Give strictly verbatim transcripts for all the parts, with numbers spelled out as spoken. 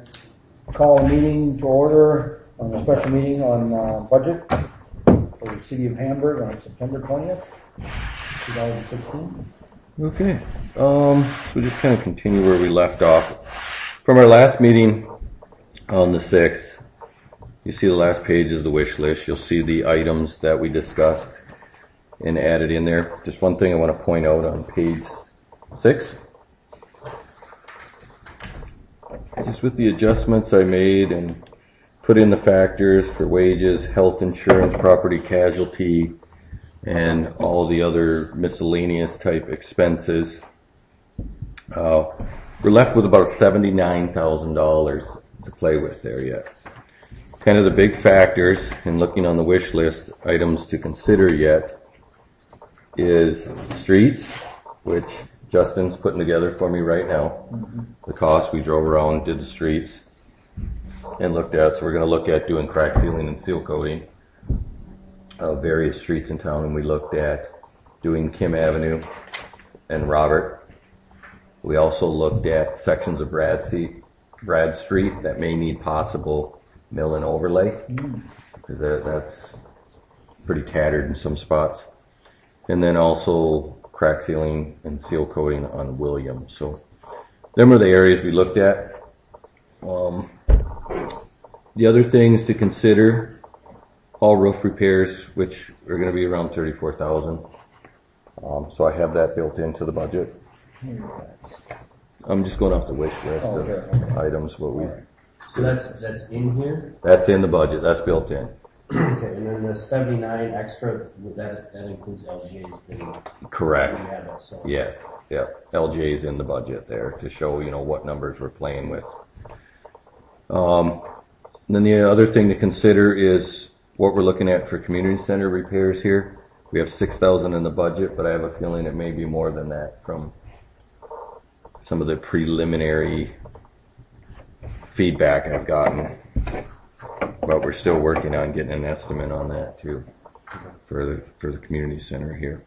call a meeting to order on a special meeting on uh, budget for the city of Hamburg on September twentieth, twenty sixteen. Okay. Um, so just kind of continue where we left off. From our last meeting on the sixth, you see the last page is the wish list. You'll see the items that we discussed and added in there. Just one thing I want to point out on page six. Just with the adjustments I made and put in the factors for wages, health insurance, property casualty, and all the other miscellaneous type expenses. Uh, we're left with about seventy-nine thousand dollars to play with there yet. Kind of the big factors in looking on the wish list items to consider yet is streets, which Justin's putting together for me right now. Mm-hmm. The cost, we drove around, did the streets, and looked at, so we're going to look at doing crack sealing and seal coating of various streets in town, and we looked at doing Kim Avenue and Robert. We also looked at sections of Brad, C- Brad Street that may need possible mill and overlay, because that, that's pretty tattered in some spots. And then also crack sealing and seal coating on William. So them are the areas we looked at. Um, the other things to consider, all roof repairs, which are going to be around thirty-four thousand dollars. Um, so I have that built into the budget. I'm just going off the wish list oh, of okay, okay. items. What we. So that's that's in here. That's in the budget. That's built in. Okay, and then the seventy-nine extra, that that includes L J's bidding. Correct. We have that, so. Yes. Yeah. L J's in the budget there to show, you know, what numbers we're playing with. Um, and then the other thing to consider is what we're looking at for community center repairs here. We have six thousand in the budget, but I have a feeling it may be more than that from some of the preliminary feedback I've gotten. But we're still working on getting an estimate on that too, for the for the community center here.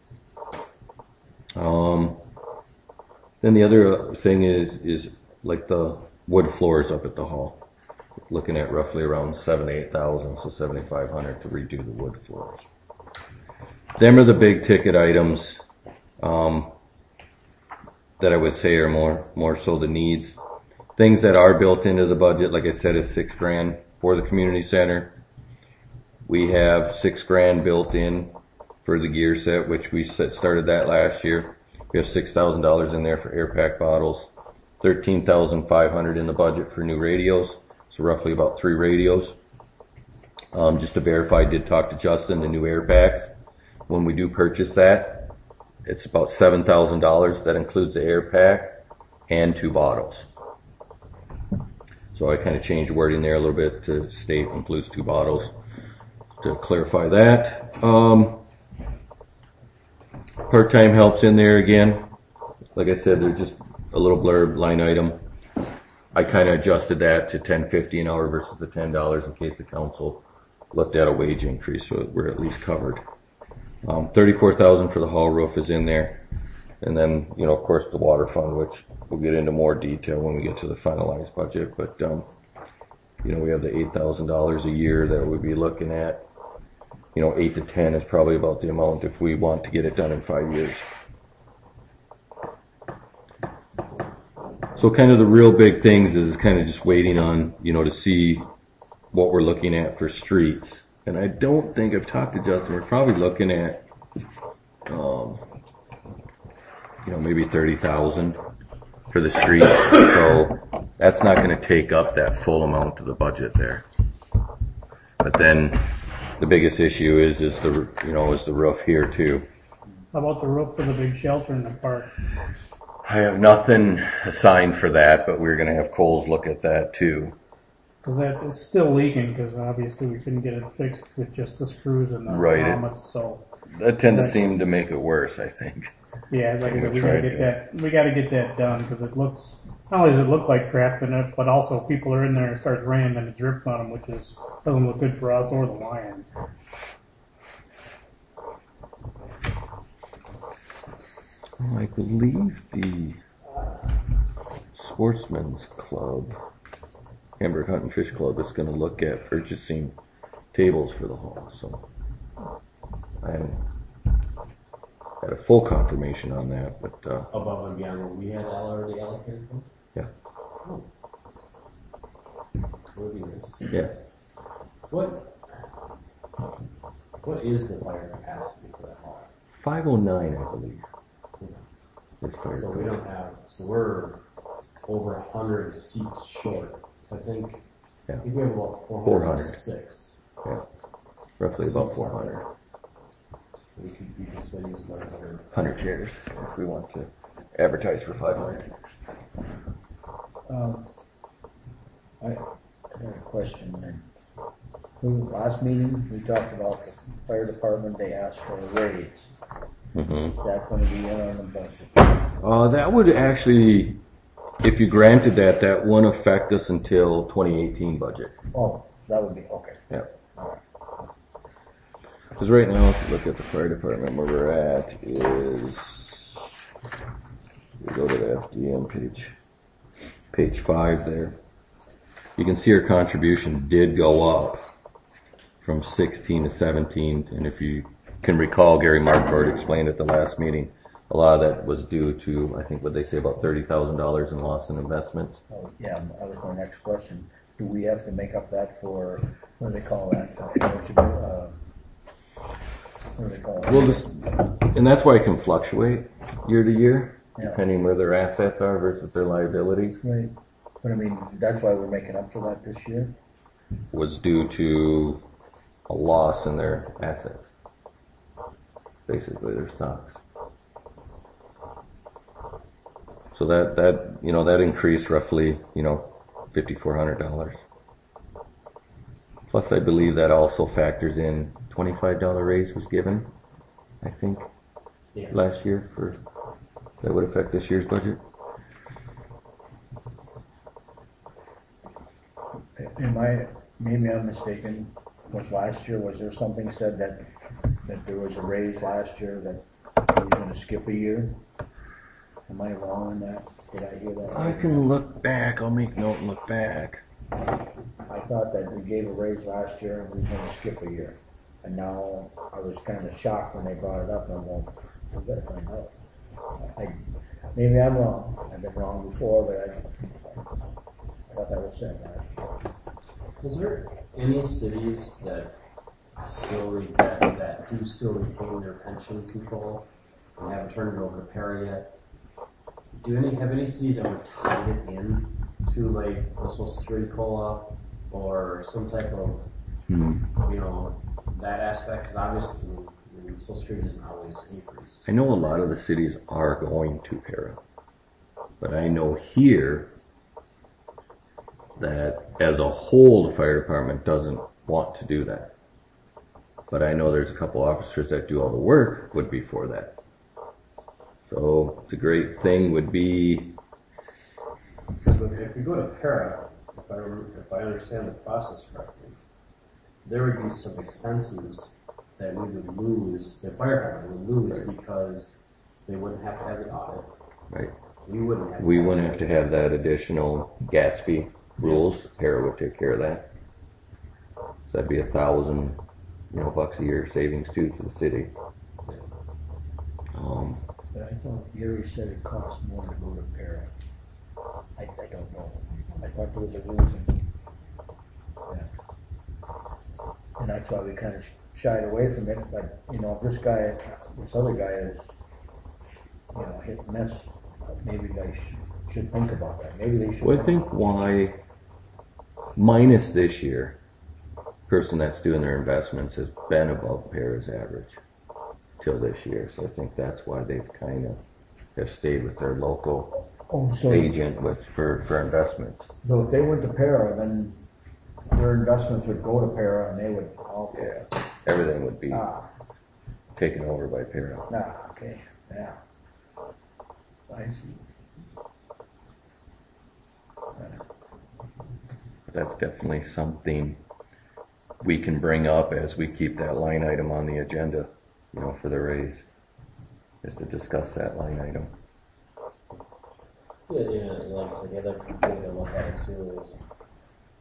Um, then the other thing is is like the wood floors up at the hall. Looking at roughly around seven eight thousand, so seventy five hundred to redo the wood floors. Them are the big ticket items um, that I would say are more more so the needs. Things that are built into the budget, like I said, is six grand. For the community center, we have six grand built in for the gear set, which we set, started that last year. We have six thousand dollars in there for air pack bottles, thirteen thousand five hundred in the budget for new radios, so roughly about three radios. Um, just to verify, I did talk to Justin, the new air packs. When we do purchase that, it's about seven thousand dollars. That includes the air pack and two bottles. So I kind of changed wording there a little bit to state includes two bottles to clarify that. Um, part-time help's in there again. Like I said, there's just a little blurb line item. I kind of adjusted that to ten fifty an hour versus the ten dollars in case the council looked at a wage increase, so we're at least covered. Um, thirty-four thousand for the hall roof is in there. And then, you know, of course, the water fund, which we'll get into more detail when we get to the finalized budget. But, um, you know, we have the eight thousand dollars a year that we'd be looking at. You know, eight to ten is probably about the amount if we want to get it done in five years. So kind of the real big things is kind of just waiting on, you know, to see what we're looking at for streets. And I don't think I've talked to Justin. We're probably looking at, um, you know, maybe thirty thousand for the streets. So that's not going to take up that full amount of the budget there. But then the biggest issue is, is the, you know, is the roof here too. How about the roof for the big shelter in the park? I have nothing assigned for that, but we're going to have Coles look at that too. Because that it's still leaking. Because obviously we couldn't get it fixed with just the screws and the right. grommets. So that tends to seem to make it worse, I think. Yeah, like I said, we try gotta get to. that. We gotta get that done because it looks. Not only does it look like crap in it, but also people are in there and it starts raining and it drips on them, which is doesn't look good for us or the Lions. I believe the Sportsman's Club Hamburg Hunt and Fish Club is gonna look at purchasing tables for the hall, so. I haven't had a full confirmation on that, but, uh, Above and beyond what we had already allocated for? yeah, Oh. Would be nice. yeah. What, what is the fire capacity for that hall? five oh nine, I believe. This fire So we code. don't have, so we're over a hundred seats short. So I think, I Yeah. think we have about four four hundred hundred. and six. Yeah, roughly about Seats four out hundred. there. So we could, we could still use another hundred. one hundred chairs if we want to advertise for five hundred. Um, I I had a question then. We, last meeting, we talked about the fire department, they asked for a raise. Mm-hmm. Is that gonna be in on the budget? Uh, that would actually, if you granted that, that wouldn't affect us until twenty eighteen budget. Oh, that would be, okay. Yeah. Because right now, if you look at the fire department, where we're at is, we go to the F D M page, page five there. You can see our contribution did go up from sixteen to seventeen, and if you can recall, Gary Marquardt explained at the last meeting, a lot of that was due to, I think, what they say, about thirty thousand dollars in loss in investments. Oh, yeah, that was my next question. Do we have to make up that for, what do they call that? Uh, What do they call it? Well, this, and that's why it can fluctuate year to year, Yeah. depending where their assets are versus their liabilities. Right. But I mean, that's why we're making up for that this year? Was due to a loss in their assets. Basically, their stocks. So that, that, you know, that increased roughly, you know, fifty-four hundred dollars. Plus, I believe that also factors in twenty-five dollar raise was given, I think, Yeah. last year for, that would affect this year's budget. Am I, maybe I'm mistaken, was last year, was there something said that, that there was a raise last year that we were gonna skip a year? Am I wrong on that? Did I hear that? I can look back, I'll make note and look back. I thought that we gave a raise last year and we were gonna skip a year. And now I was kinda shocked when they brought it up and I'm going, we better find out. I, maybe I'm wrong. I've been wrong before, but I, I thought that was said last year. Is there any cities that still re- that, that do still retain their pension control and haven't turned it over to para yet? Do any have any cities ever tied it in to like the Social Security COLA or some type of Hmm. you know that aspect? Because obviously I mean, Social Security doesn't always increase. I know a lot of the cities are going to para, but I know here that as a whole the fire department doesn't want to do that. But I know there's a couple officers that do all the work would be for that. So the great thing would be, But if we go to para, if I remember, if I understand the process correctly, there would be some expenses that we would lose, the fire department would lose because they wouldn't have to have the audit. right, We wouldn't have to we wouldn't have to have that additional Gatsby rules. Para would take care of that. So that'd be a thousand, you know, bucks a year savings too for the city. Um, But I thought Gary said it cost more to go to para. I, I don't know. I thought there was a reason. Yeah. And that's why we kind of shied away from it, but, you know, if this guy, this other guy is, you know, hit and miss, maybe they sh- should think about that. Maybe they should. Well, I think why, minus this year, person that's doing their investments has been above Para's average till this year. So I think that's why they've kind of have stayed with their local Oh, so, agent with for for investments. so if they went to para, then their investments would go to para and they would all. Yeah, everything would be Ah, taken over by Para. nah, okay, yeah. I see. That's definitely something we can bring up as we keep that line item on the agenda, you know, for the raise, is to discuss that line item. Yeah, yeah, like I said, the other thing to look at it too is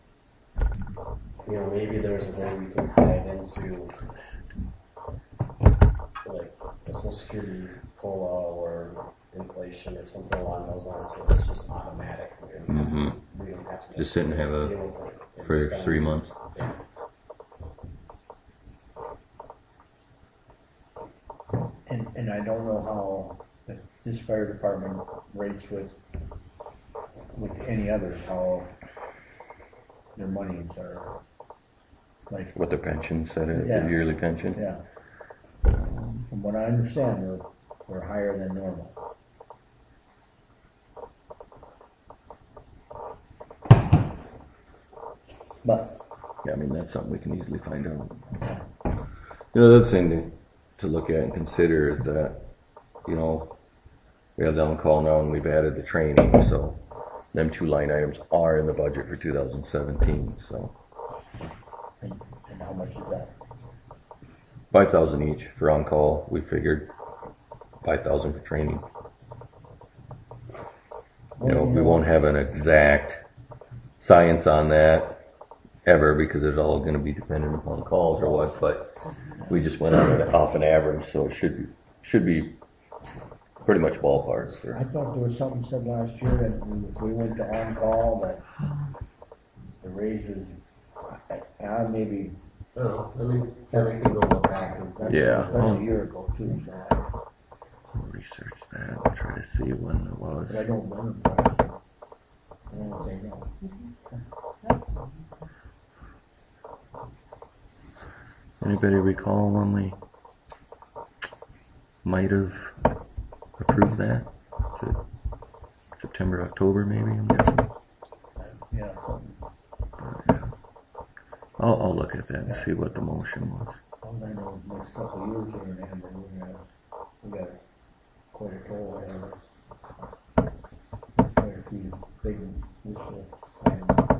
you know, maybe there's a way we can tie it into like a social security COLA or inflation or something along those lines, so it's just automatic. We don't, Mm-hmm. we don't have to Just sit and have a- deal with it and For spend- three months. Yeah. And, and I don't know how if this fire department rates with, with any others, how their monies are, like, What their pension said, it, Yeah. the yearly pension. yeah. From what I understand, they're, they're higher than normal. But, Yeah, I mean, that's something we can easily find out. You know, the other thing to, to look at and consider is that, you know, we have the on-call now and we've added the training, so them two line items are in the budget for two thousand seventeen, so and, and how much is that? five thousand each for on-call, we figured five thousand for training. You know, we won't have an exact science on that ever because it's all going to be dependent upon calls or what, but we just went on it off an average, so it should be, should be pretty much ballpark. I For, thought there was something said last year that if we went to on-call, that the raises, uh, maybe, I don't know, I mean, Kevin can go look back and stuff. Yeah. that's a year ago too, so I, I'll research that, I'll try to see when it was. but I don't blame them for it. I don't know if they know. Anybody recall when we might have approved that? Was it September, October maybe, I'm guessing? Yeah, something. I'll, I'll look at that and see what the motion was. All I know is next couple of years here in Amber, we're gonna, we got quite a toll ahead of us. Quite a few big wishful items.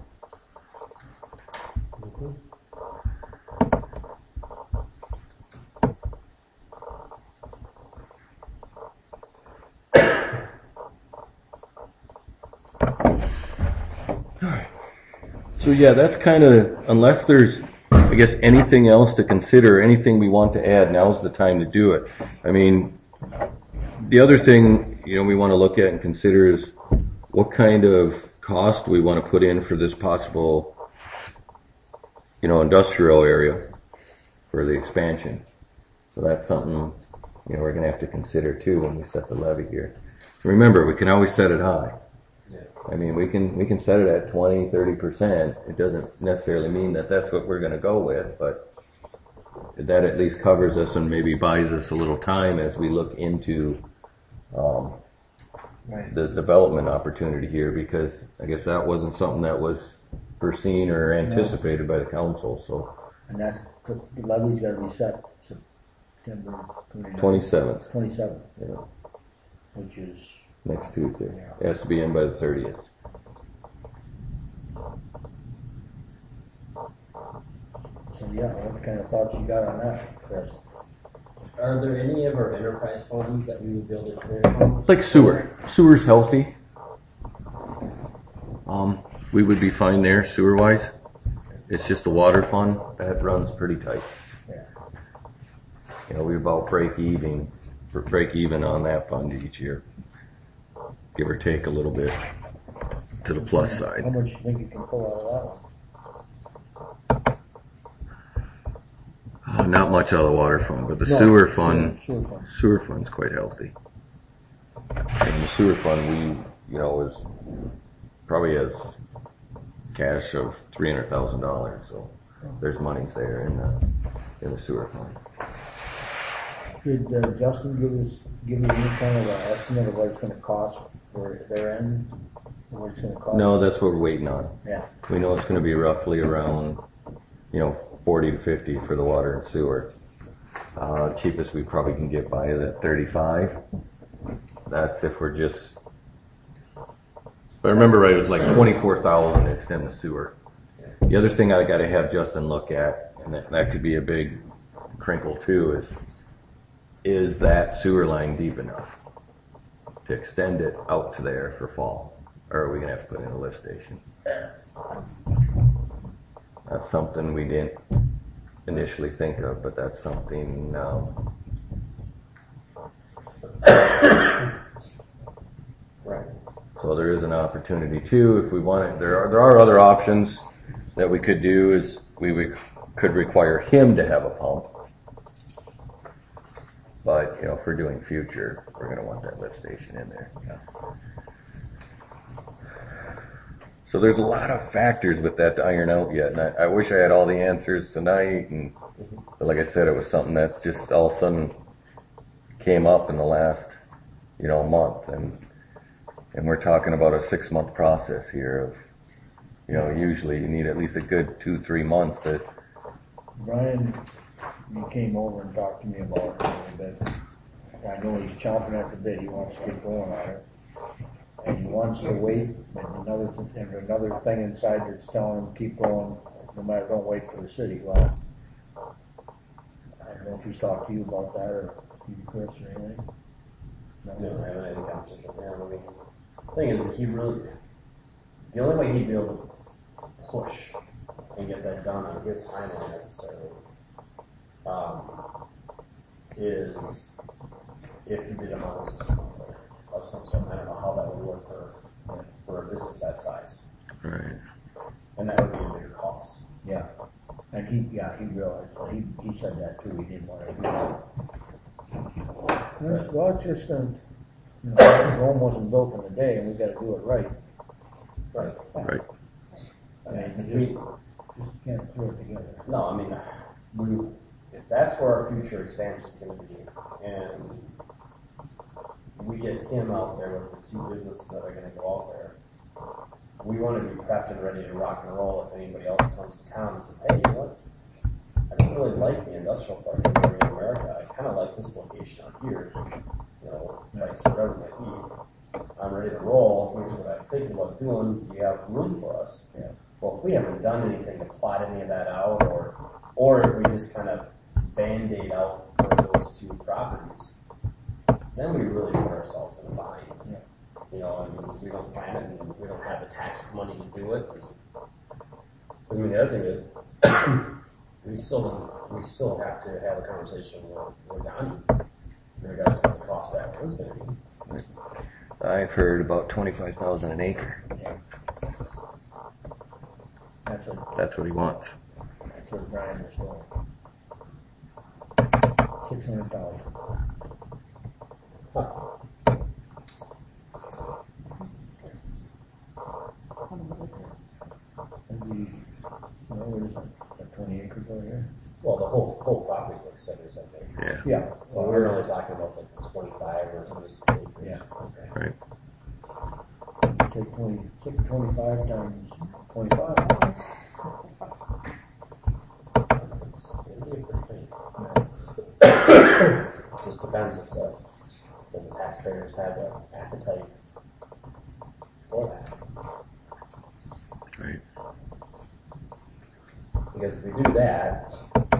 So yeah, that's kind of, unless there's, I guess, anything else to consider, anything we want to add, now's the time to do it. I mean, the other thing, you know, we want to look at and consider is what kind of cost we want to put in for this possible, you know, industrial area for the expansion. So that's something, you know, we're going to have to consider too when we set the levy here. Remember, we can always set it high. Yeah. I mean, we can, we can set it at twenty, thirty percent. It doesn't necessarily mean that that's what we're gonna go with, but that at least covers us and maybe buys us a little time as we look into, um, Right. the development opportunity here, because I guess that wasn't something that was foreseen or anticipated by the council, so. And that's, the levy's gotta be set September twenty-ninth. Twenty-seventh, Twenty-seventh, you know, which is, next Tuesday. It has to be in by the thirtieth. so yeah, what kind of thoughts you got on that, Chris? Are there any of our enterprise funds that we would be able to clear from? Like sewer. Sewer's healthy. Um, we would be fine there sewer wise. It's just the water fund that runs pretty tight. Yeah. You know, we about break even, break even on that fund each year. Give or take a little bit to the plus How side. much you think you can pull out of that one? Uh, not much out of the water fund, but the No, sewer fund, Sewer fund. sewer fund's quite healthy. And the sewer fund, we, you know, is probably has cash of three hundred thousand dollars, so there's monies there in the, in the sewer fund. Did uh, Justin give us, give us any kind of an estimate of what it's gonna cost for their end? Or what it's gonna cost? No, that's what we're waiting on. Yeah, We know it's gonna be roughly around, you know, forty to fifty for the water and sewer. Uh, cheapest we probably can get by is at thirty-five. That's if we're just, if I remember right, it was like twenty-four thousand to extend the sewer. The other thing I gotta have Justin look at, and that, that could be a big crinkle too, is, is that sewer line deep enough to extend it out to there for fall? Or are we gonna have to put in a lift station? That's something we didn't initially think of, but that's something um, Right. so there is an opportunity too if we want it. There are there are other options that we could do. Is we would, could require him to have a pump, but you know, if we're doing future, we're going to want that lift station in there. So there's a lot of factors with that to iron out yet, and I, I wish I had all the answers tonight. And but like I said, it was something that just all of a sudden came up in the last, you know, month, and and we're talking about a six month process here. Of, you know, usually you need at least a good two, three months to. Brian, he came over and talked to me about it a little bit. I know he's chomping at the bit. He wants to get going on it. And he wants to wait, and another, th- and another thing inside that's telling him keep going, no matter, don't wait for the city. Well, I don't know if he's talked to you about that, or you, Chris, or anything. No, I haven't had any conversation with him. I mean, the thing is that he really, the only way he'd be able to push and get that done on his timeline necessarily, um, is if he did a model system out there of some sort. I don't know how that would work for, for a business that size. Right. And that would be a bigger cost. Yeah. And he, yeah, he realized, well, he, he said that too. He didn't want to do that. Well, well, it's just, uh, you know, Rome wasn't built in a day, and we got to do it right. Right. Right. I mean, Because you we, just, just can't throw it together. no, I mean, we, if that's where our future expansion is going to be, and we get him out there with the two businesses that are going to go out there, we want to be prepped and ready to rock and roll if anybody else comes to town and says, hey, you know what? I don't really like the industrial park in America. I kind of like this location out here. You know, like whatever it might be. I'm ready to roll. Here's what I'm thinking about doing. Do you have room for us? Yeah. Well, if we haven't done anything to plot any of that out, or or if we just kind of band-aid out for those two properties, then we really put ourselves in a bind. Yeah. You know, I mean, we don't plan it, and we don't have the tax money to do it. I mean, the other thing is, we still don't, we still have to have a conversation with, with Donnie in regards to what the cost of that land's going to be. I've heard about twenty-five thousand an acre. Yeah. That's what, That's what he wants. that's what Brian was doing. Six hundred thousand. Huh. And we, you know, what is it, like twenty acres over here? Well, the whole whole property's like seventy-seven acres. Yeah. Yeah. Well, we were only talking about like the twenty-five or twenty-six acres. Yeah. Okay. Right. Take twenty, take twenty-five times twenty-five. It'd be a pretty thing. Just depends if the, does the taxpayers have the appetite for that. Right. Because if we do that,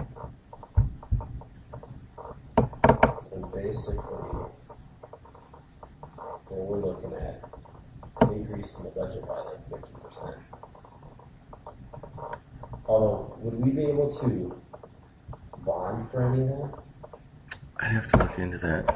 then basically, what we're looking at, an increase in the budget by like fifty percent. Although, would we be able to bond for any of that? I'd have to look into that.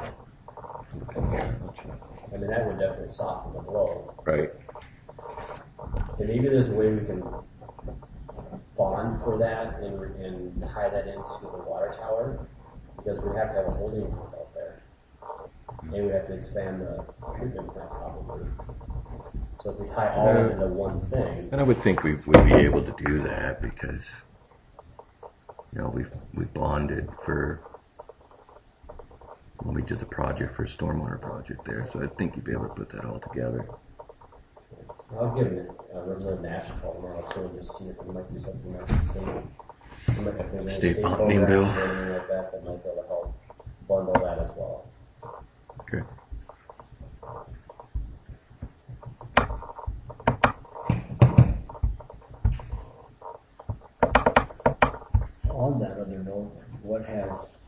I mean, that would definitely soften the blow. Right. And maybe there's a way we can bond for that and, and tie that into the water tower, because we'd have to have a holding pond out there. And we'd have to expand the treatment plant probably. So if we tie all of it into one thing, And I would think we would be able to do that because, you know, we've, we bonded for, when we did the project for a stormwater project there, so I think you'd be able to put that all together. I'll give it uh, Representative Nash a call tomorrow too, and just see if there might be something that the state, if there's any State state bonding bill. programs or anything like that that might be able to help bundle that as well. Okay. On that other note, what has,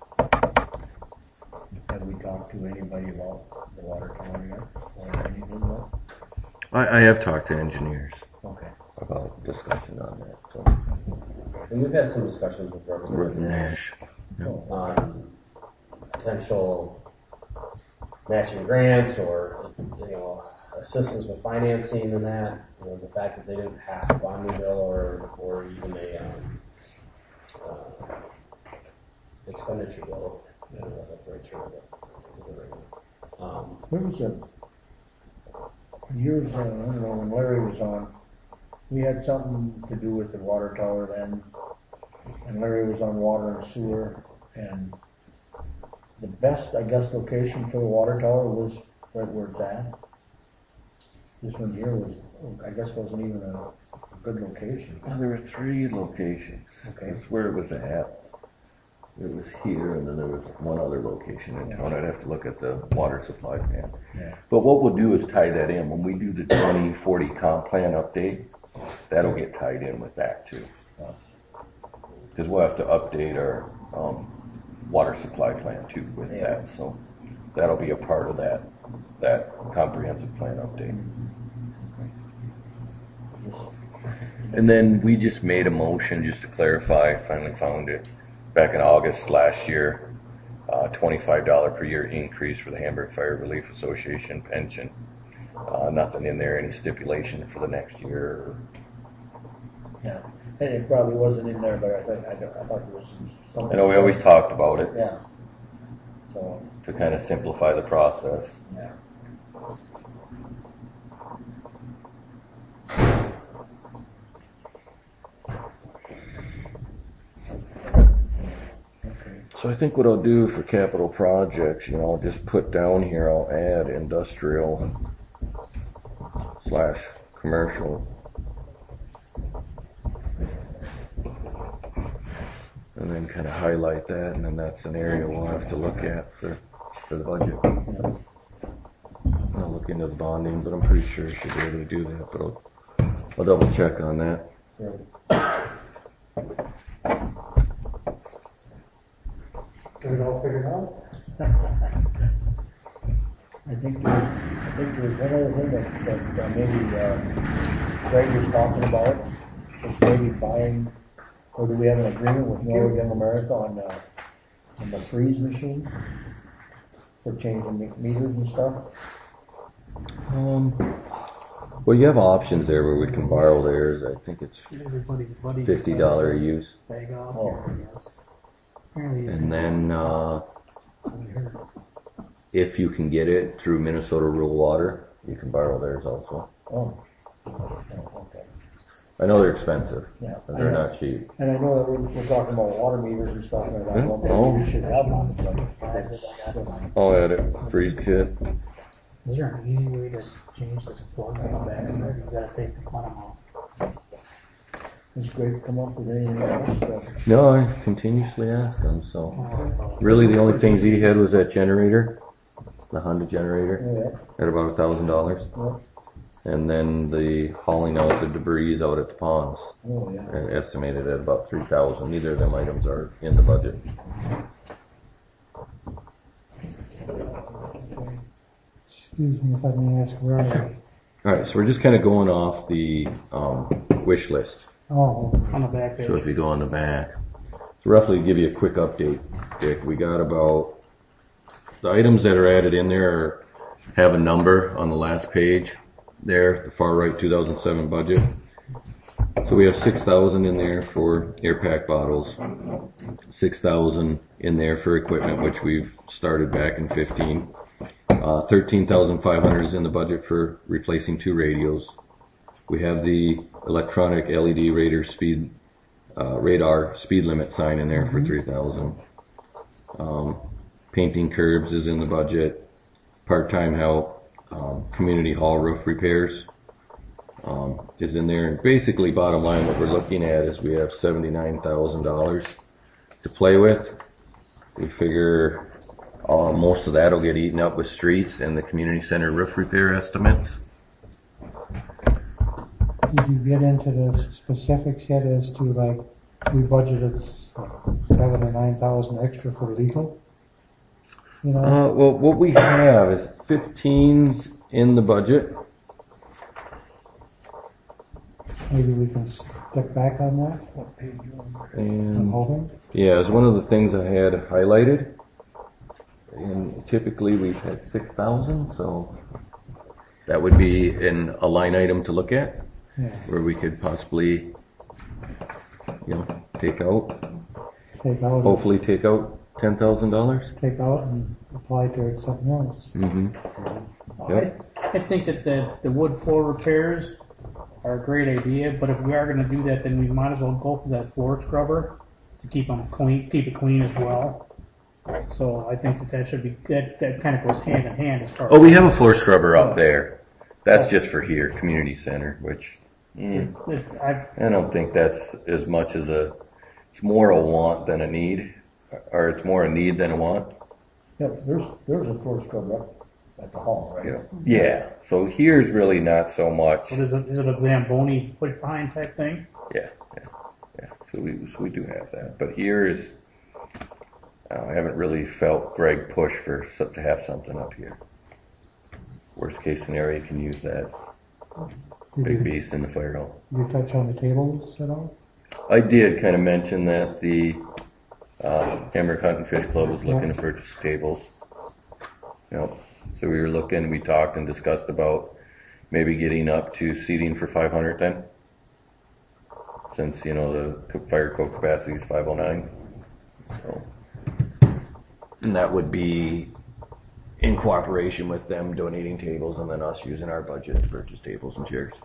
have we talked to anybody about the water tower yet? Or anything about? I, I have talked to engineers Okay. about discussion on that, so And we've had some discussions with Representative Nash on potential matching grants or, you know, assistance with financing and that. You know, the fact that they didn't pass a bonding bill or, or even a, um, uh, expenditure bill. I don't know if that's right, sure, but, um, There was a, years, uh, I don't know, when Larry was on, we had something to do with the water tower then, and Larry was on water and sewer, and the best, I guess, location for the water tower was right where it's at. This one here was, I guess, wasn't even a, a good location. Well, there were three locations. Okay. That's where it was at. It was here, and then there was one other location in town. I'd have to look at the water supply plan. Yeah. But what we'll do is tie that in. When we do the twenty forty comp plan update, that'll get tied in with that too. Because we'll have to update our um, water supply plan too with Yeah. that. So that'll be a part of that that comprehensive plan update. And then we just made a motion just to clarify, finally found it, back in August last year, uh, twenty-five dollars per year increase for the Hamburg Fire Relief Association pension. Uh, nothing in there, any stipulation for the next year. Yeah, and it probably wasn't in there, but I thought, I, thought- I thought there was some, something. I know we always talked about it Yeah. So, to kind of simplify the process. yeah. So I think what I'll do for capital projects, you know, I'll just put down here, I'll add industrial slash commercial. And then kind of highlight that, and then that's an area we'll have to look at for, for the budget. I'll look into the bonding, but I'm pretty sure I should be able to do that, but I'll, I'll double check on that. Got it all figured out? I think there's, I think there's one other thing that, that uh, maybe, uh, Greg was talking about, is maybe buying, or do we have an agreement with Norway Young America on, uh, on the freeze machine? For changing me- meters and stuff? Um, well, you have options there where we can borrow theirs. I think it's Everybody's buddy. fifty dollars a use. Bag off Oh. here, I guess. Apparently, And then, uh, we heard. if you can get it through Minnesota Rural Water, you can borrow theirs also. Oh. Oh, okay. I know they're expensive, Yeah. but they're not cheap. And I know that we're, we're talking about water meters and stuff like that. Yeah. Well, maybe Oh. we should have one, but it's, I'll add it, freeze kit. Is there an easy way to change this plug on the back of it? You gotta take the plug off. it's great to come up with anything else, so. No, I continuously ask them, so. Really, the only things he had was that generator, the Honda generator, Yeah, at about a thousand dollars. yeah. And then the hauling out the debris out at the ponds, Oh, yeah. and estimated at about three thousand. Neither of them items are in the budget. Excuse me if I may ask, where are we? Alright, so we're just kind of going off the, um, wish list. Oh, On the back page. So if you go on the back, to roughly give you a quick update, Dick, we got about, the items that are added in there are, have a number on the last page there, the far right two thousand seven budget. So we have six thousand in there for air pack bottles, six thousand in there for equipment, which we've started back in fifteen. Uh, thirteen thousand five hundred is in the budget for replacing two radios. We have the electronic L E D radar speed, uh, radar speed limit sign in there for three thousand. Um, painting curbs is in the budget. Part-time help, um, community hall roof repairs, um, is in there. And basically, bottom line, what we're looking at is we have seventy-nine thousand dollars to play with. We figure, uh, most of that will get eaten up with streets and the community center roof repair estimates. did you get into the specifics yet as to like, we budgeted seven or nine thousand extra for legal? You know, Uh, well, what we have is fifteen in the budget. maybe we can s- stick back on that? I'm And hoping. yeah, it's one of the things I had highlighted. And typically we've had six thousand, so that would be in a line item to look at, Yeah, where we could possibly, you know, take out, take out, hopefully take out ten thousand dollars. take out and apply to something else. Mm-hmm. Yep. I, I think that the, the wood floor repairs are a great idea, but if we are gonna do that, then we might as well go for that floor scrubber to keep them clean, keep it clean as well. So I think that that should be, that, that kind of goes hand in hand as far as. Oh, we have a floor scrubber up there. That's just for here, community center, which, mm, It- I, I don't think that's as much as a, it's more a want than a need, or it's more a need than a want. Yeah, there's, there's a floor scrub up at the hall, right? You know, yeah. So here's really not so much. what is it, is it a Zamboni push behind type thing? Yeah, yeah, yeah. So we, so we do have that. But here is, uh, I haven't really felt Greg push for so- to have something up here. Worst case scenario, you can use that Did big you, beast in the fire hall. did you touch on the tables at all? I did kind of mention that the uh, Hammer Hunt and Fish Club was looking to purchase tables. Yep. So we were looking, we talked and discussed about maybe getting up to seating for five hundred then. Since, you know, the fire code capacity is five oh nine. So. And that would be in cooperation with them donating tables and then us using our budget to purchase tables and chairs.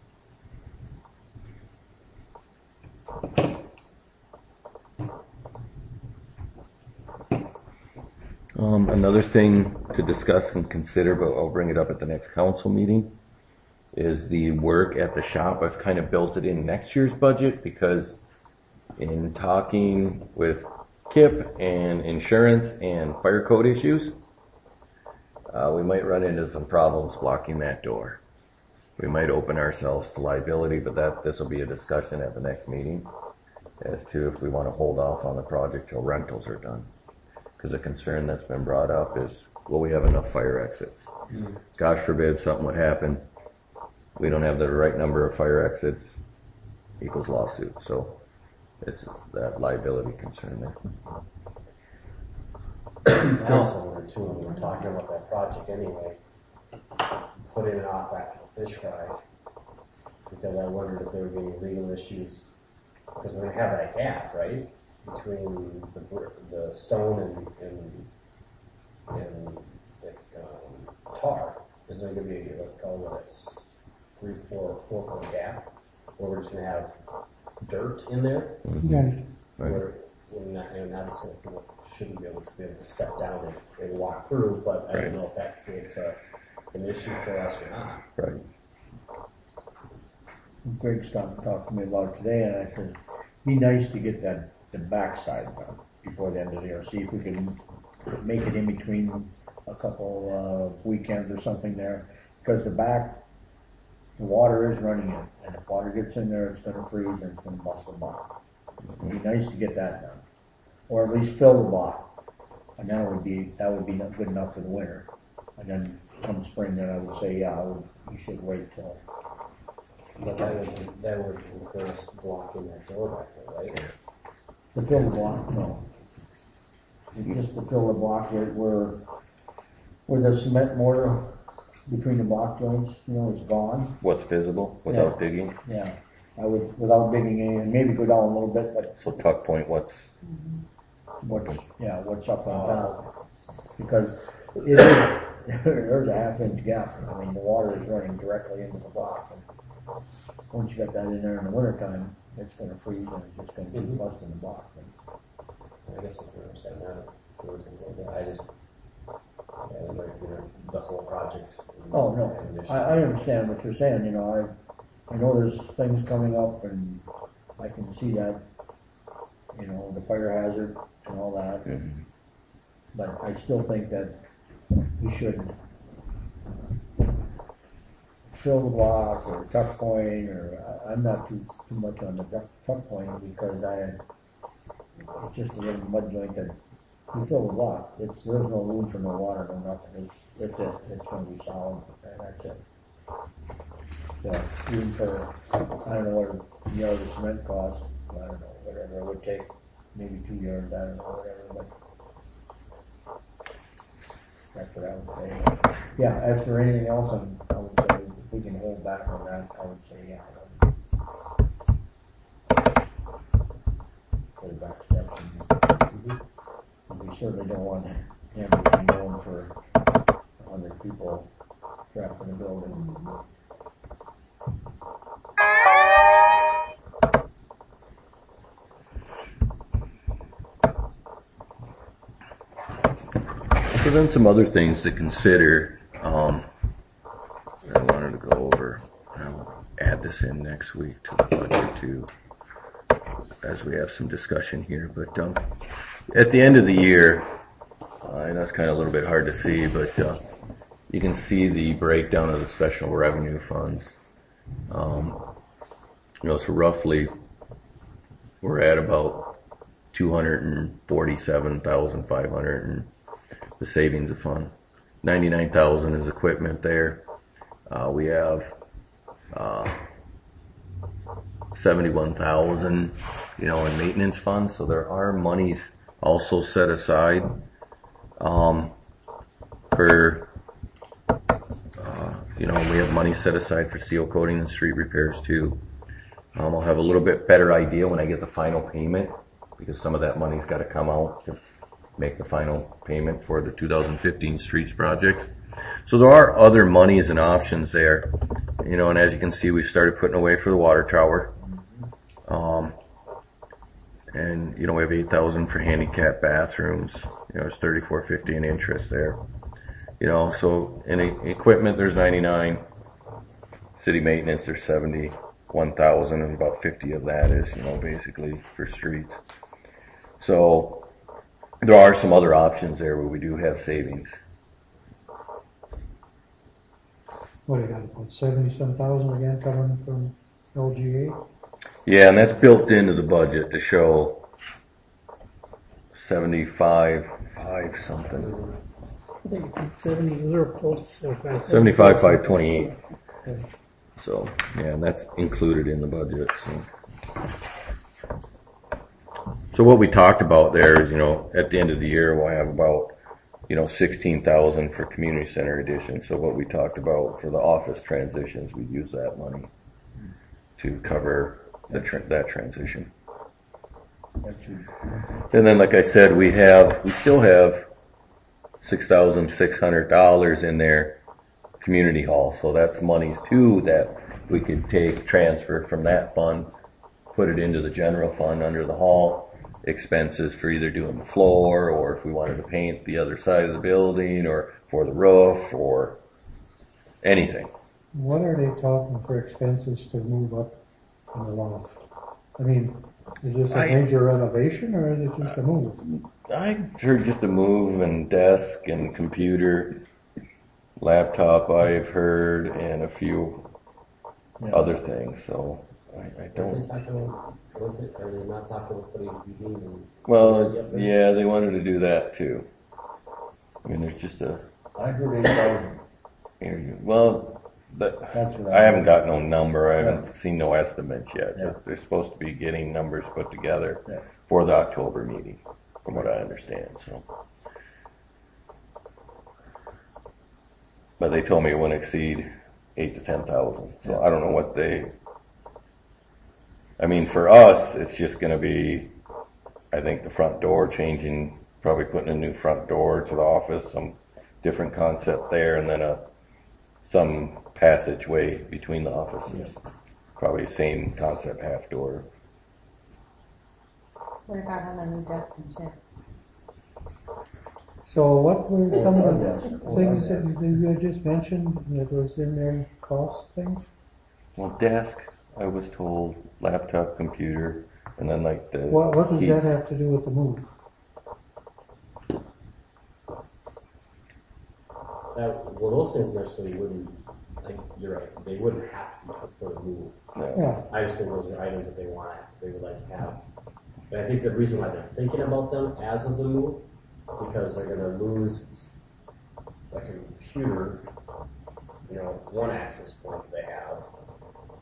Um, another thing to discuss and consider, but I'll bring it up at the next council meeting, is the work at the shop. I've kind of built it in next year's budget because in talking with Kip and insurance and fire code issues, uh, we might run into some problems blocking that door. We might open ourselves to liability, but that this will be a discussion at the next meeting as to if we want to hold off on the project till rentals are done. Because a concern that's been brought up is, will we have enough fire exits? Mm-hmm. Gosh forbid something would happen. We don't have the right number of fire exits, equals lawsuit. So it's that liability concern there. I also wonder too, when we were talking about that project anyway, putting it off after the fish fry, because I wondered if there would be any legal issues, because we're gonna have that gap, right, between the br- the stone and and, and the um, tar. Is there gonna be a, like, oh, what, it's three, four, four foot gap, where we're just gonna have dirt in there? Yeah, Right. Where, when that, and obviously people shouldn't be able to be able to step down and, and walk through, but I Right. don't know if that creates a, an issue for us or not. Right. Greg stopped and talked to me about it today, and I said, be nice to get that, the backside done before the end of the year. See if we can make it in between a couple, uh, weekends or something there. Because the back, the water is running in, and if water gets in there, it's gonna freeze and it's gonna bust the block. It'd be nice to get that done. Or at least fill the block. And that would be, that would be not good enough for the winter. And then come spring, then I would say, yeah, I would, you should wait till. But that would, that would incur us blocking that door back there, right? To fill the block, no. Just to fill the block where, where, where the cement mortar between the block joints, you know, is gone. What's visible without Yeah. digging? Yeah. I would, without digging in, and maybe go down a little bit, but So tuck point, what's, what's, yeah, what's up on top. Because it is, there's a half inch gap. I mean, the water is running directly into the block. And once you got that in there in the wintertime, it's gonna freeze and it's just gonna keep Mhm. busting the block. I guess if you're saying that, doing something like that, I just, I don't know if you're the whole project. Oh, no, I, I understand what you're saying, you know, I, I know there's things coming up and I can see that, you know, the fire hazard and all that. Mhm. But I still think that we should fill the block or tuck point, or, I, I'm not too, too much on the tuck, tuck point because I, it's just a little mud joint that you fill the block. It's, there's no room for no water, no nothing. It's, it's it. It's gonna be solid and that's it. So, even for, I don't know what a yard of cement costs, I don't know, whatever it would take, maybe two yards, I don't know, whatever, but that's what I would say. Yeah, as for anything else, I'm, I would say, if we can hold back on that, I would say, yeah. Put it back steps and, we certainly don't want him to be known for a hundred people trapped in a building. So then some other things to consider, um, I wanted to go over. I'll add this in next week to the budget too, as we have some discussion here. But um, at the end of the year, uh, and that's kind of a little bit hard to see, but uh, you can see the breakdown of the special revenue funds. Um, you know, so roughly we're at about two hundred forty-seven thousand five hundred and the savings of fund. ninety-nine thousand is equipment there. Uh, we have, uh, seventy-one thousand, you know, in maintenance funds. So there are monies also set aside, um, for, uh, you know, we have money set aside for seal coating and street repairs too. Um, I'll have a little bit better idea when I get the final payment, because some of that money's got to come out to make the final payment for the two thousand fifteen streets project. So there are other monies and options there, you know, and as you can see, we started putting away for the water tower. Um, and, you know, we have eight thousand for handicap bathrooms, you know, it's thirty-four fifty in interest there. You know, so in equipment, there's ninety-nine. City maintenance, there's seventy-one thousand, and about fifty of that is, you know, basically for streets. So, there are some other options there where we do have savings. What do you got, about seventy-some thousand again coming from L G A? Yeah, and that's built into the budget to show seventy-five, five something. I think it's seventy, was there close to seventy-five? seventy-five, five twenty-eight. So, yeah, and that's included in the budget, so. So what we talked about there is, you know, at the end of the year, we'll have about, you know, sixteen thousand for community center addition. So what we talked about for the office transitions, we use that money to cover the tra- that transition. And then, like I said, we have, we still have six thousand six hundred dollars in there, community hall. So that's monies too that we could take, transfer from that fund, put it into the general fund under the hall expenses for either doing the floor, or if we wanted to paint the other side of the building, or for the roof, or anything. What are they talking for expenses to move up in the loft? I mean, is this a I- major renovation or is it just a move? I heard just a move and desk and computer, laptop I've heard, and a few Yeah. other things, so I, I Are they don't. talking about, are they not talking about putting heating and? Well, Yep. yeah, they wanted to do that too. I mean, there's just a, I heard eight thousand. well, but That's what I I haven't heard. got no number. I haven't seen no estimates yet. Yeah. They're supposed to be getting numbers put together Yeah. for the October meeting, from what I understand, so. But they told me it wouldn't exceed eight to ten thousand, so Yeah. I don't know what they, I mean, for us, it's just gonna be, I think the front door changing, probably putting a new front door to the office, some different concept there, and then a, some passageway between the offices. Probably same concept, half door. What about on the new desk and chair? So what were some of Yes. the things that you you had just mentioned that was in their cost thing? Well, desk, I was told, laptop, computer, and then like the. What, what does heat. that have to do with the move? That, well, those things necessarily wouldn't, like, you're right, they wouldn't have to be for the move. No. Yeah, I just think those are items that they want, they would like to have. And I think the reason why they're thinking about them as of the move, because they're gonna lose like a computer, you know, one access point they have,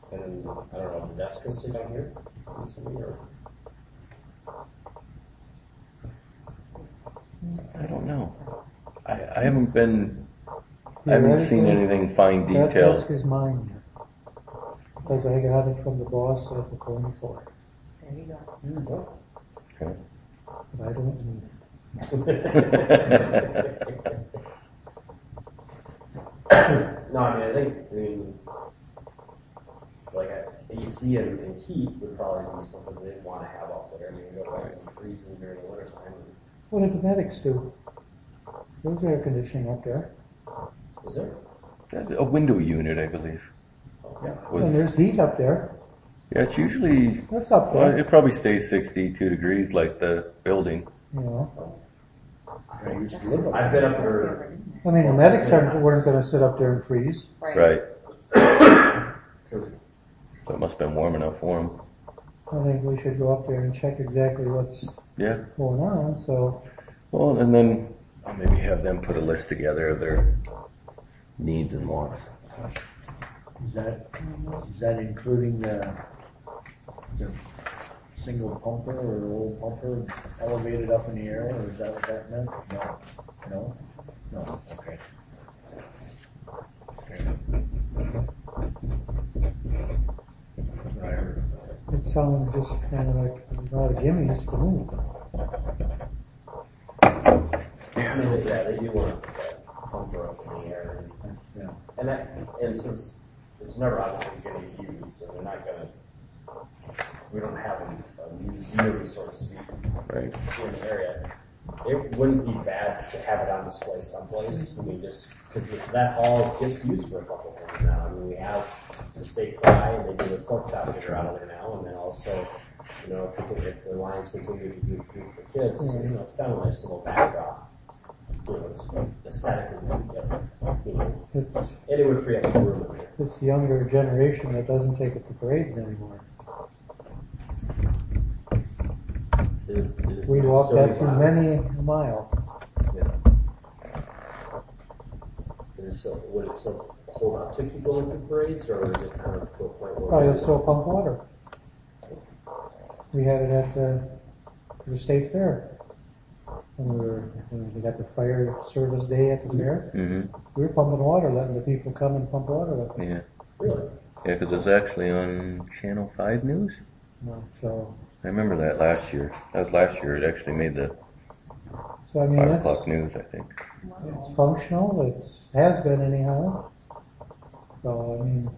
And then, I don't know, the desk can sit down here? Something, or? I don't know. I, I haven't been, I haven't seen Theoretically, anything fine That detailed. desk is mine. Because I got it from the boss at the Coney Ford. There you go. Okay. But I don't need it. No, I mean, I think, I mean, like, A C and, and heat would probably be something they'd want to have up there. I mean, you go back and freezing during the wintertime. What did the medics do? There's air conditioning up there. Is there? A window unit, I believe. Yeah. Was- And there's heat up there. yeah, it's usually, That's up well, there. it probably stays sixty-two degrees like the building. You know. I used to live up I've been up there. I mean, the medics aren't, weren't gonna sit up there and freeze. Right. True. So it must have been warm enough for them. I think we should go up there and check exactly what's Yeah. going on, so. Well, and then I'll maybe have them put a list together of their needs and wants. Is that, is that including the, the single pumper or the old pumper elevated up in the air, or is that what that meant? No, no, no, okay. Right. It sounds just kind of like a lot of gimmies to move. I mean, they- yeah, they do want to put that pumper up in the air. And, Yeah. and that, and since it's never obviously getting used, and they're not gonna, we don't have a, a museum, so to speak, Right. in the area. It wouldn't be bad to have it on display someplace. I mean, just because that hall gets used for a couple things now. I mean, we have the steak fry, and they do the pork chop dinner out of there now, and then also, you know, if, we can, if the Lions continue to do food for kids, it's, you know, it's kind of a nice little backdrop. You know, it's aesthetically, you know, It's and it would free up some room in there. this younger generation that doesn't take it to parades anymore. Is it, is it We walked still that through allowed? many a mile. Yeah. Is it still, would it still hold up to keep going through parades, or is it kind of to a point where? Probably still pump water. We had it at the, the state fair. When we were, when we got the fire service day at the fair, Mm-hmm. we were pumping water, letting the people come and pump water with them. Yeah. Really? Yeah, because it was actually on Channel five News. You know, so, I remember that last year. That was last year. It actually made the so I mean, five it's, o'clock news, I think. it's functional, it's, has been anyhow. So, I mean,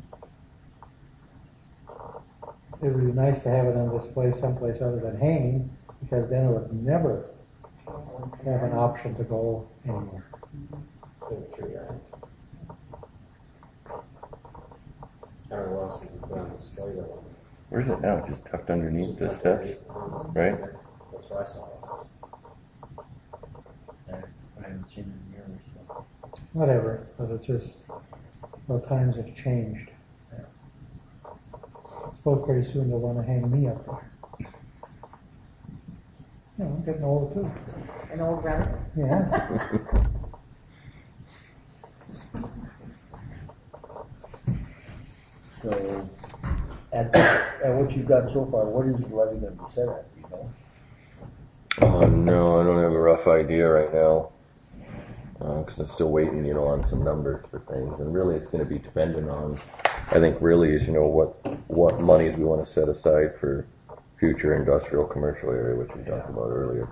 it would be nice to have it on display someplace other than hanging, because then it would never have an option to go anywhere. Good, true, yeah. I don't know what else we can put on display though. Where's it now? Just tucked underneath Just the like steps? that. right? That's where I saw it. I haven't seen it in years, so. Whatever, but it's just, well, times have changed. I suppose pretty soon they'll wanna hang me up there. Yeah, I'm getting old too. An old relic. Yeah. So, at, at what you've got so far, what is the levy gonna be set at, do you know? Oh, no, I don't have a rough idea right now. Because I'm still waiting, you know, on some numbers for things. And really it's going to be dependent on, I think really is, you know, what, what monies we want to set aside for future industrial commercial area, which we talked about earlier.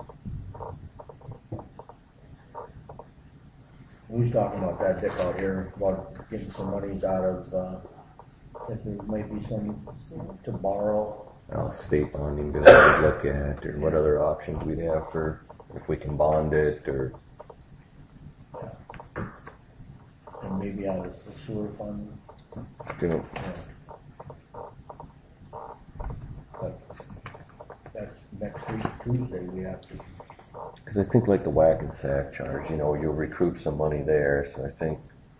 Who's talking about that, Dick, out here, about getting some monies out of, uh, if there might be some to borrow? Uh, state bonding bill to look at, or what other options we'd have for, if we can bond it, or, And maybe out of the sewer fund? you know, Yeah. But that's next week, Tuesday, we have to, because I think like the whack and sack charge, you know, you'll recoup some money there, so I think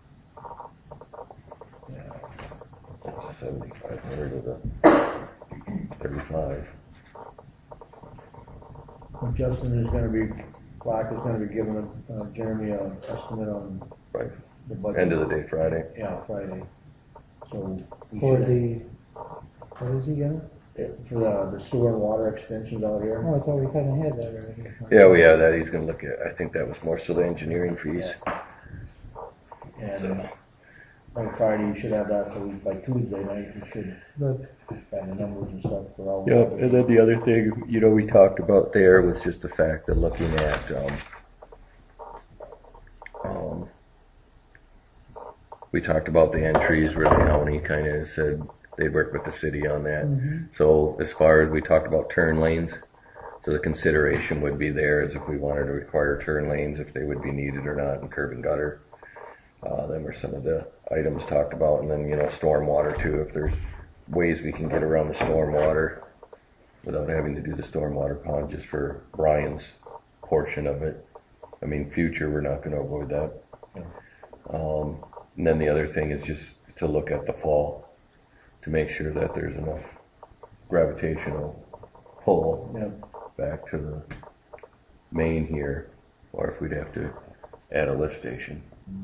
yeah. that's seventy-five hundred of the thirty-five. Well, Justin is gonna be, Clark is gonna be giving, uh, Jeremy an estimate on Right. the budget. End of the day Friday. Yeah, Friday. So we For should, the, what is he gonna? for the, the sewer and water extensions out here. Oh, I thought we kinda had that already. Yeah, we have that. He's gonna look at, I think that was more so the engineering fees. And So, by Friday, you should have that, so we, by Tuesday night, you should But, have the numbers and stuff for all. yep, and then the other thing, you know, we talked about there was just the fact that looking at, um, um, we talked about the entries where the county kind of said they work with the city on that. mm-hmm. So as far as we talked about turn lanes, so the consideration would be there as if we wanted to require turn lanes, if they would be needed or not, and curb and gutter. Uh, them are some of the items talked about, and then, you know, storm water too, if there's ways we can get around the storm water without having to do the storm water pond just for Brian's portion of it. I mean, future, we're not gonna avoid that. Um, and then the other thing is just to look at the fall to make sure that there's enough gravitational pull Yeah. back to the main here, or if we'd have to add a lift station.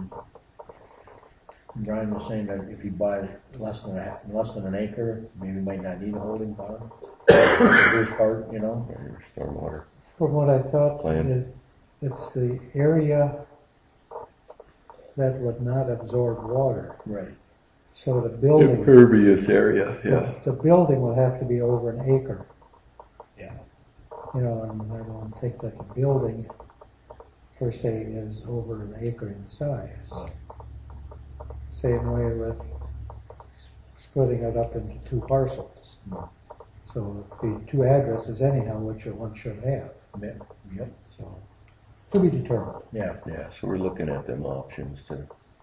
Brian was saying that if you buy less than a, less than an acre, maybe you might not need a holding pond. For his part, you know. Or stormwater. from what I thought, Plan. it, it's the area that would not absorb water. Right. So the building, Impervious area, yeah. the building would have to be over an acre. Yeah. You know, and I don't think that the building per se is over an acre in size. Same way with splitting it up into two parcels. So it'd be two addresses anyhow, which one should have. Yep. Yep. So to be determined. Yeah. Yeah, so we're looking at them options to,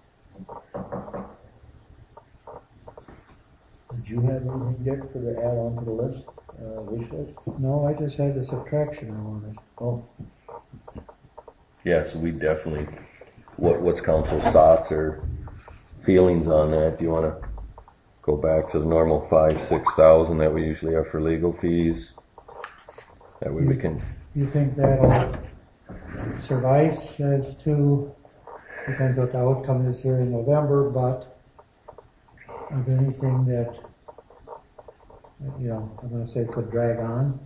Did you have anything, Dick, for the add on to the list, uh, wish list? No, I just had the subtraction I wanted. Oh, yeah, so we definitely, what, what's council's thoughts or feelings on that? Do you wanna go back to the normal five, six thousand that we usually have for legal fees? That way we can, You think that'll suffice as to, depends what the outcome is here in November, but of anything that, you know, I'm gonna say could drag on,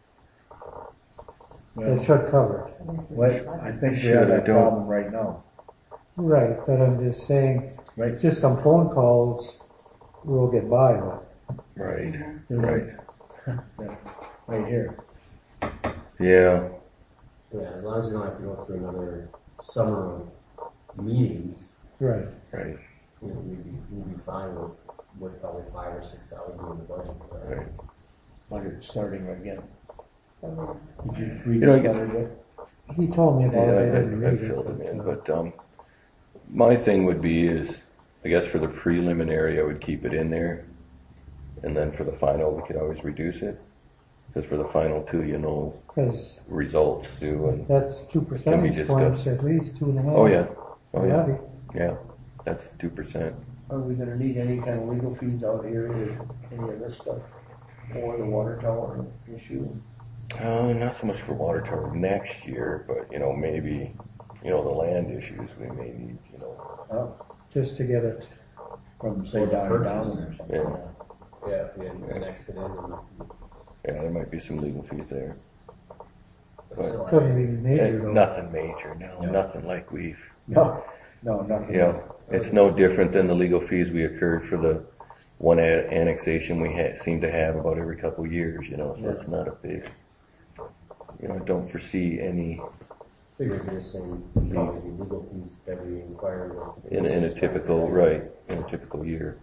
it should cover it. well, I think we Sure, have I that don't- problem right now. Right, but I'm just saying, Right. just some phone calls we'll get by with. right, right, Right here. yeah, Yeah, as long as we don't have to go through another summer of meetings, Right. right, you know, we'd be, we'd be fine with, with probably five or six thousand in the budget for that. right. Budget starting again. So Did you read You know, this you- letter, Dick? He told me Yeah, about it, I I, didn't I read filled it. them in, uh, but, um, my thing would be is, I guess for the preliminary, I would keep it in there. And then for the final, we could always reduce it. Cause for the final two, you know, Cause results too, and, that's two percentage discussed. points, at least two and a half. oh yeah, oh yeah, Heavy. yeah, that's two percent. Are we gonna need any kind of legal fees out here with any of this stuff? Or the water tower issue? Uh, not so much for water tower next year, but, you know, maybe, you know, the land issues we may need, you know. Oh, Just to get it, from say Or down purchase. down or something. Yeah. Yeah, if we had annexed it in and, Yeah, there might be some legal fees there. but still. couldn't be Eh, major though. nothing major, no, No. nothing like we've, No, no, nothing. you know, it's no different than the legal fees we occurred for the one a- annexation we had, seem to have about every couple of years, you know, so it's not a big, you know, I don't foresee any Figure it'd be the same, thing, it'd be legal fees that we inquire with. in, in a typical, right, in a typical year.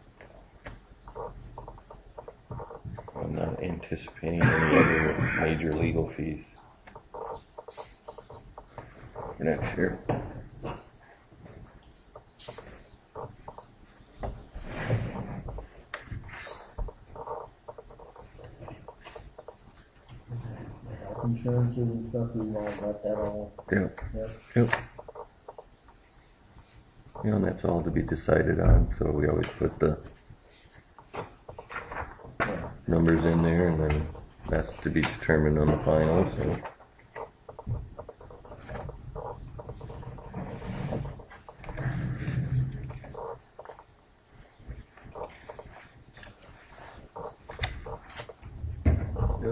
I'm not anticipating any other major legal fees for next year. Health insurances and stuff, we've all got that all. Yeah. Yep. Yep. Yeah, and that's all to be decided on, so we always put the numbers in there, and then that's to be determined on the final, so.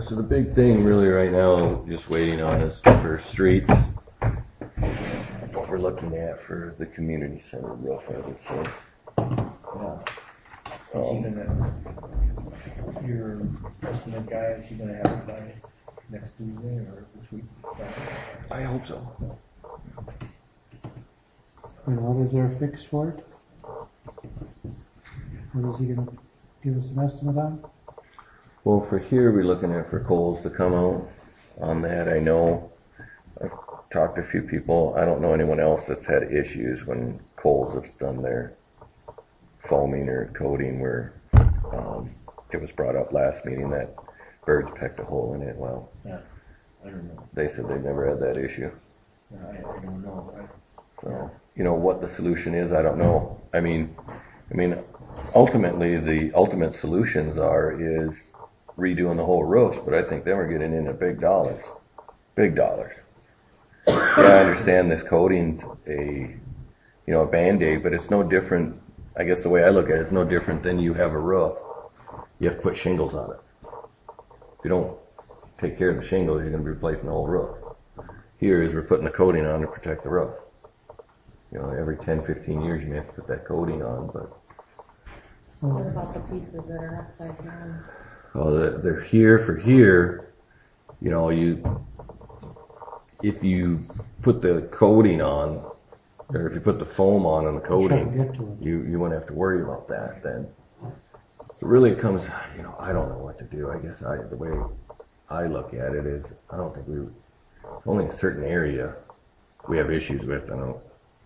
so the big thing really right now, just waiting on is for streets. What we're looking at for the community center roof, I would say. Yeah. Is he gonna, your estimate guy, is he gonna have it by next Tuesday or this week? I hope so. And what is their fix for it? What is he gonna give us an estimate on? Well, for here, we're looking at for Coles to come out on that. I know I've talked to a few people. I don't know anyone else that's had issues when Coles has done their foaming or coating where um, it was brought up last meeting that birds pecked a hole in it. Well, Yeah, I don't know. they said they've never had that issue. I, I don't know. I, So, you know, what the solution is, I don't know. I mean, I mean, ultimately, the ultimate solutions are is redoing the whole roofs, but I think then we're getting into big dollars. Big dollars. Yeah, I understand this coating's a, you know, a Band-Aid, but it's no different, I guess the way I look at it, it's no different than you have a roof. You have to put shingles on it. If you don't take care of the shingles, you're going to be replacing the whole roof. Here is we're putting the coating on to protect the roof. You know, every ten, fifteen years you may have to put that coating on, but What about the pieces that are upside down? oh, they're, they're here for here. You know, you if you put the coating on, or if you put the foam on and the Try to coating, get to it. you you wouldn't have to worry about that then. So really, it comes. You know, I don't know what to do. I guess I the way I look at it is, I don't think we only a certain area we have issues with. I don't.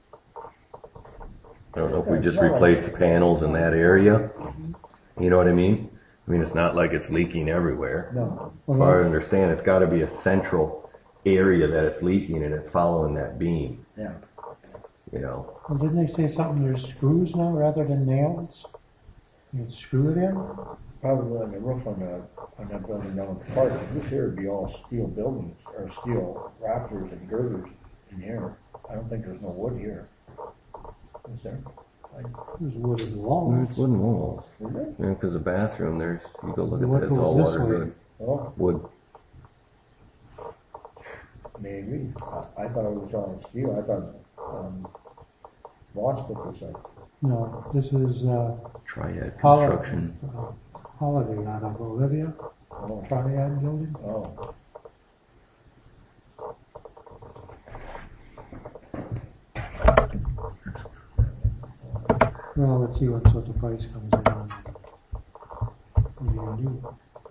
I don't know if we just replace the panels in that area. You know what I mean? I mean, it's not like it's leaking everywhere. no. As far as I understand, it's got to be a central area that it's leaking and it's following that beam. Yeah. You know, Well, didn't they say something, there's screws now rather than nails? You can screw it in? Probably on the roof on the, on that building down at the park. This here would be all steel buildings, or steel rafters and girders in here. I don't think there's no wood here. Is there? I, There's wood in the walls. there's wooden walls. is there? You know, because the bathroom, there's, you go look at What that, it's goes all this water way? grade. Oh, Wood. maybe. I, I thought it was all steel. I thought, um, Voss put this up. No, this is, uh, Triad Hol- construction. uh, Holiday out of Olivia, Oh, Triad building. oh. Well, let's see what sort of price comes in on. What are you gonna do?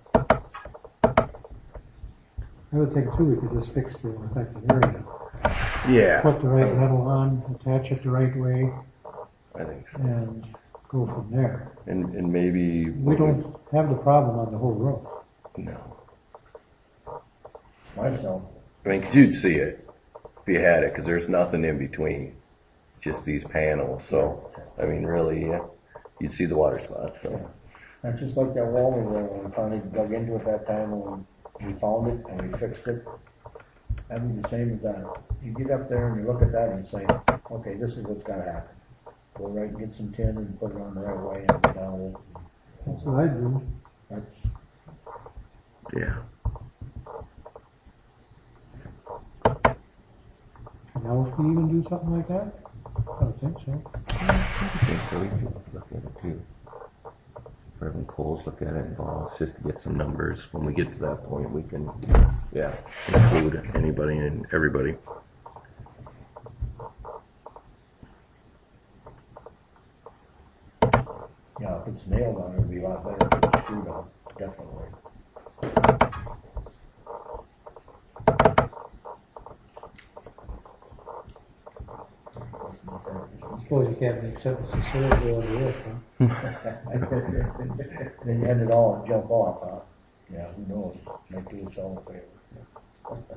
I would think too, we could just fix the affected area. Yeah. Put the right metal on, attach it the right way, I think so. and go from there. And, and maybe. We don't have the problem on the whole roof. No. Myself. I mean, 'cause you'd see it if you had it, because there's nothing in between. It's just these panels. So, I mean, really, yeah, you'd see the water spots. So, That's just like that wall over there when we finally dug into it that time when we found it and we fixed it. That'd be the same as that. You get up there and you look at that and say, okay, this is what's gotta happen. Go right and get some tin and put it on the right way and get down with it. That's what I do. That's, yeah. Now, if we even do something like that? I don't think so. I think so. We could look at it too. Reverend Coles look at it and Voss just to get some numbers. When we get to that point, we can, yeah, include anybody and everybody. yeah, if it's nailed on, it'd be a lot better if it's screwed on, definitely. I suppose you can't make sentences so go on the roof, huh? Then you end it all and jump off, huh? Yeah, who knows? Might do us all a favor.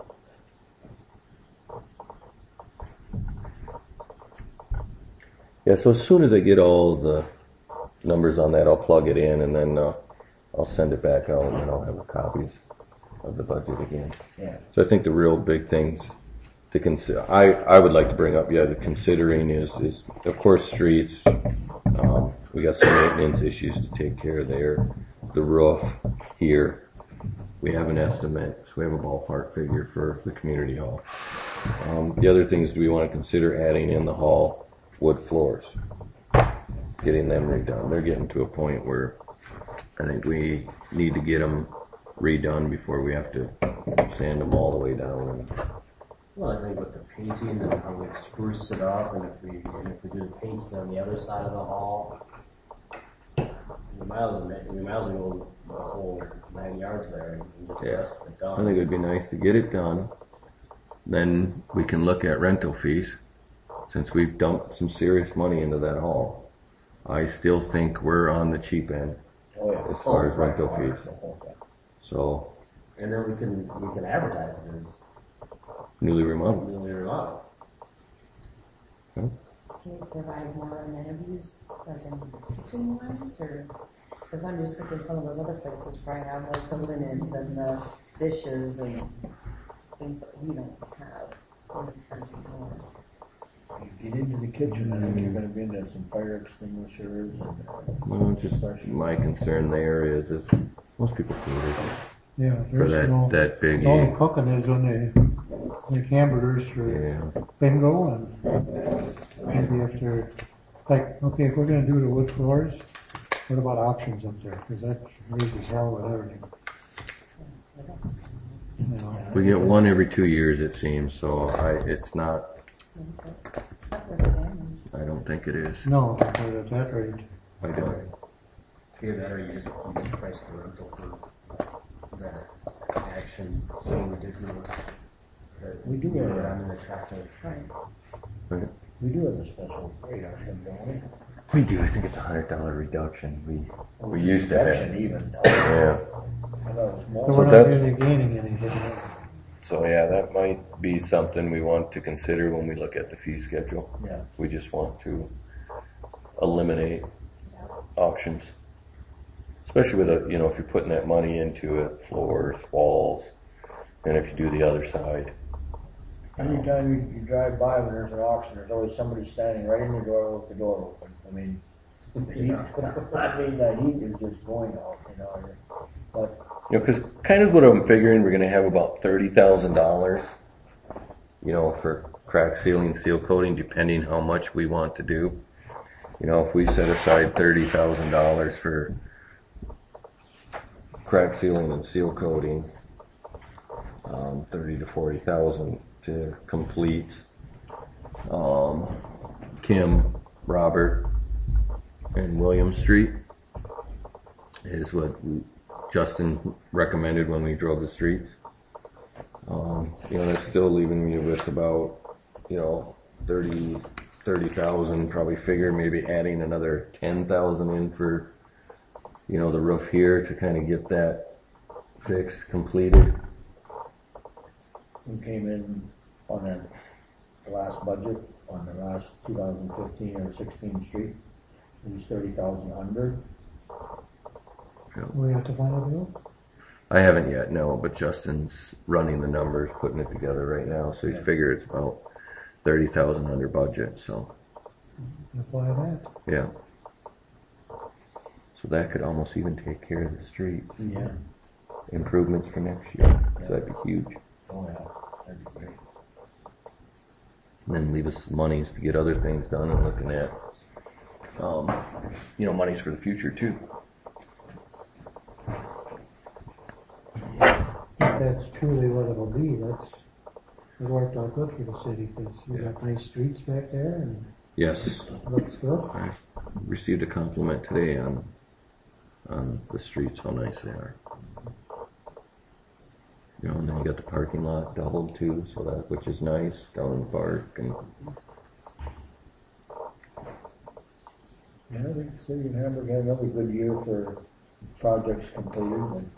Yeah, so as soon as I get all the numbers on that, I'll plug it in and then uh, I'll send it back out and then I'll have the copies of the budget again. Yeah. So I think the real big things to consider, I, I would like to bring up, yeah, the considering is, is of course streets. Um, we got some maintenance issues to take care of there. The roof here. we have an estimate, so we have a ballpark figure for the community hall. Um, the other things we want to consider adding in the hall, wood floors, getting them redone. They're getting to a point where I think we need to get them redone before we have to sand them all the way down. And Well, I think with the painting and how we've spruced it up, and if we, and if we do the painting on the other side of the hall, we might as well, we might as well go the whole nine yards there and get the Yeah. rest of it I done. think it'd be nice to get it done. Then we can look at rental fees, since we've dumped some serious money into that hall. I still think we're on the cheap end Oh, yeah. as far as rental fees. The whole thing. So And then we can, we can advertise it as newly remodeled. newly remodeled. Can you provide more amenities, like in kitchen wise, or, cause I'm just thinking some of those other places probably have like the linens and the dishes and things that we don't have. We're charging more. You get into the kitchen, I think you're gonna be into some fire extinguishers and. Well, just my concern there is, is most people can use it Yeah, for there's no, that, that big, the only cooking is when they make hamburgers for yeah. bingo, and maybe if they're, like, okay, if we're gonna do the wood floors, what about auctions up there? Cause that raises hell with everything. You know, We get one every two years, it seems, so I, it's not, Not really damaged. I don't think it is. no, but at that rate, I don't. Either that or you just, you just price the rental for that action so ridiculous. that- We do have that that. I'm an attractive. Right. We do have a special rate on him, don't we? We do, I think it's a hundred dollar reduction. We, Or we was it used to have. reduction even. Yeah. I thought it was so more. we're not that's- really gaining anything. So yeah, that might be something we want to consider when we look at the fee schedule. Yeah. We just want to eliminate auctions. Especially with a, you know, if you're putting that money into it, floors, walls, and if you do the other side. Anytime you, you drive by when there's an auction, there's always somebody standing right in the door with the door open. I mean, the heat, I mean, the heat is just going off, you know, but You know, cause kind of what I'm figuring, we're gonna have about thirty thousand dollars, you know, for crack sealing, seal coating, depending how much we want to do. You know, if we set aside thirty thousand dollars for crack sealing and seal coating, um, thirty to forty thousand to complete, um, Kim, Robert, and William Street is what Justin recommended when we drove the streets. Um, you know, that's still leaving me with about, you know, thirty, thirty thousand, probably figure maybe adding another ten thousand in for, you know, the roof here to kind of get that fixed, completed. we came in on the, the last budget, on the last two thousand fifteen or sixteen street, it was thirty thousand under. We have to find a deal? I haven't yet, no, but Justin's running the numbers, putting it together right now, so he's figured it's about thirty thousand under budget, so, Apply that. yeah. So that could almost even take care of the streets. Yeah. Improvements for next year, so that'd be huge. Oh, yeah, that'd be great. And then leave us monies to get other things done and looking at, um, you know, monies for the future too. If that's truly what it'll be, that's, it worked out good for the city, cause you got nice streets back there and Yes, it looks good. I received a compliment today on, on the streets, how nice they are. You know, and then you got the parking lot doubled too, so that, which is nice, down in the park and, Yeah, I think the city of Hamburg had another good year for projects completed and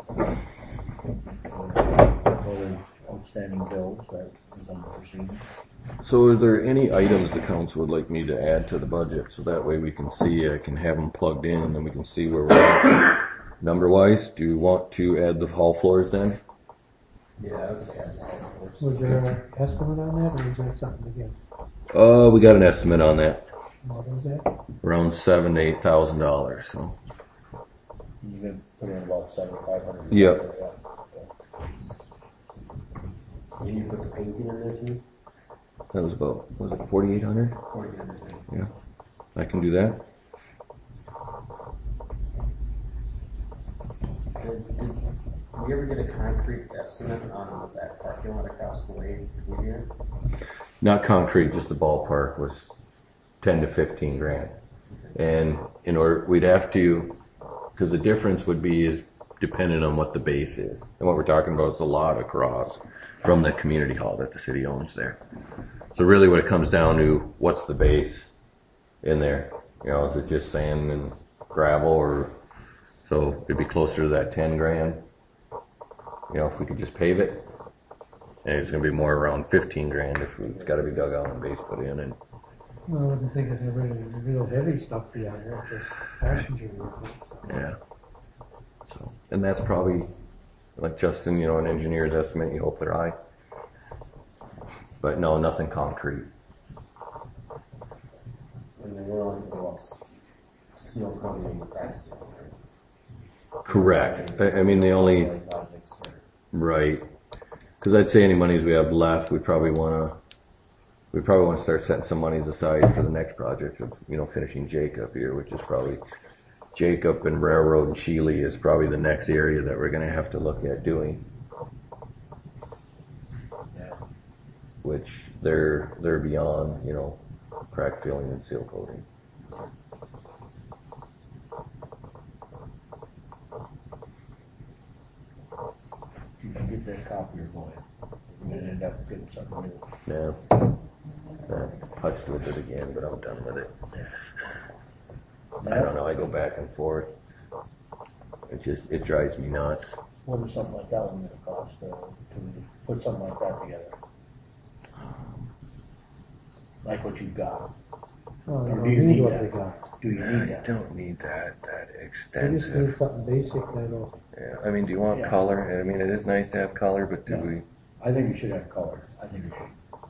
other outstanding bills that was unforeseen. so are there any items the council would like me to add to the budget? So that way we can see, I can have them plugged in and then we can see where we're at. Number wise, do you want to add the hall floors then? Yeah, I would say that's all, of course. Was there an estimate on that, or was that something again? Uh, we got an estimate on that, What was that? around seven to eight thousand dollars, so. You can put in about seventy-five hundred. Yep. And you put the painting in there too? That was about, was it forty-eight hundred? Forty hundred. Yeah, I can do that. Did, did we ever get a concrete estimate on that parking lot across the way from here? Not concrete, just the ballpark was ten to fifteen grand. And in order, we'd have to, because the difference would be is dependent on what the base is. And what we're talking about is the lot across from the community hall that the city owns there. So really what it comes down to, what's the base in there? You know, is it just sand and gravel, or, so it'd be closer to that ten grand. You know, if we could just pave it. And it's gonna be more around fifteen grand if we've gotta be dug out and base put in. And Well, I wouldn't think it's ever real heavy stuff beyond there, just passenger vehicles. yeah. So, and that's probably, like Justin, you know, an engineer's estimate, you hope they're high. But no, nothing concrete. And then we're only going to seal coating and crack seal, right? Correct. I, I mean, the only, Projects are- right. Cause I'd say any monies we have left, we probably wanna, we probably wanna start setting some monies aside for the next project of, you know, finishing Jacob here, which is probably, Jacob and Railroad and Shealy is probably the next area that we're gonna have to look at doing. Which they're, they're beyond, you know, crack filling and seal coating. You can get that copier going. You're gonna end up getting something new. Yeah. I touched with it again, but I'm done with it. I don't know, I go back and forth. It just, it drives me nuts. What does something like that one gonna cost, uh, to put something like that together? Like what you've got? Well, they Or don't do you need need what that? they got. Do you need that? Don't need that, that They just extensive. need something basic that'll, Yeah, I mean, do you want Yeah. color? I mean, it is nice to have color, but do Yeah. we? I think you should have color. I think you should.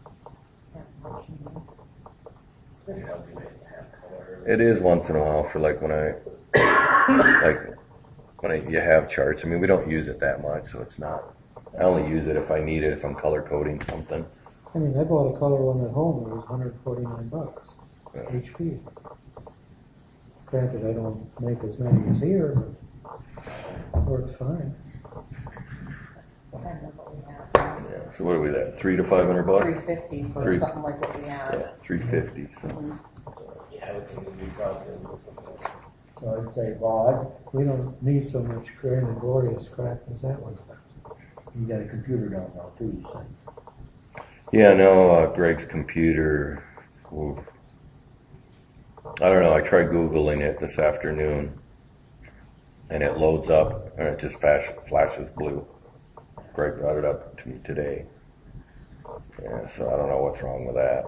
Maybe that would be nice to have color. It is once in a while for like when I, like when I, you have charts. I mean, we don't use it that much, so it's not. I only use it if I need it, if I'm color coding something. I mean, I bought a color one at home, it was one hundred forty-nine bucks, Yeah. H P. Granted, I don't make as many as here, but it works fine. Kind of what we have. Yeah. So what are we at? Three to five hundred bucks? Three fifty for Three. something like what we have. Yeah, three fifty. So So, yeah, I would think we probably need something like that. So I'd say, well, We don't need so much grand and glorious crap as that was. I'd, you got a computer down now too, you said. yeah, no, uh, Greg's computer. Oof. I don't know. I tried Googling it this afternoon, and it loads up, and it just flash, flashes blue. Greg brought it up to me today. Yeah, so I don't know what's wrong with that.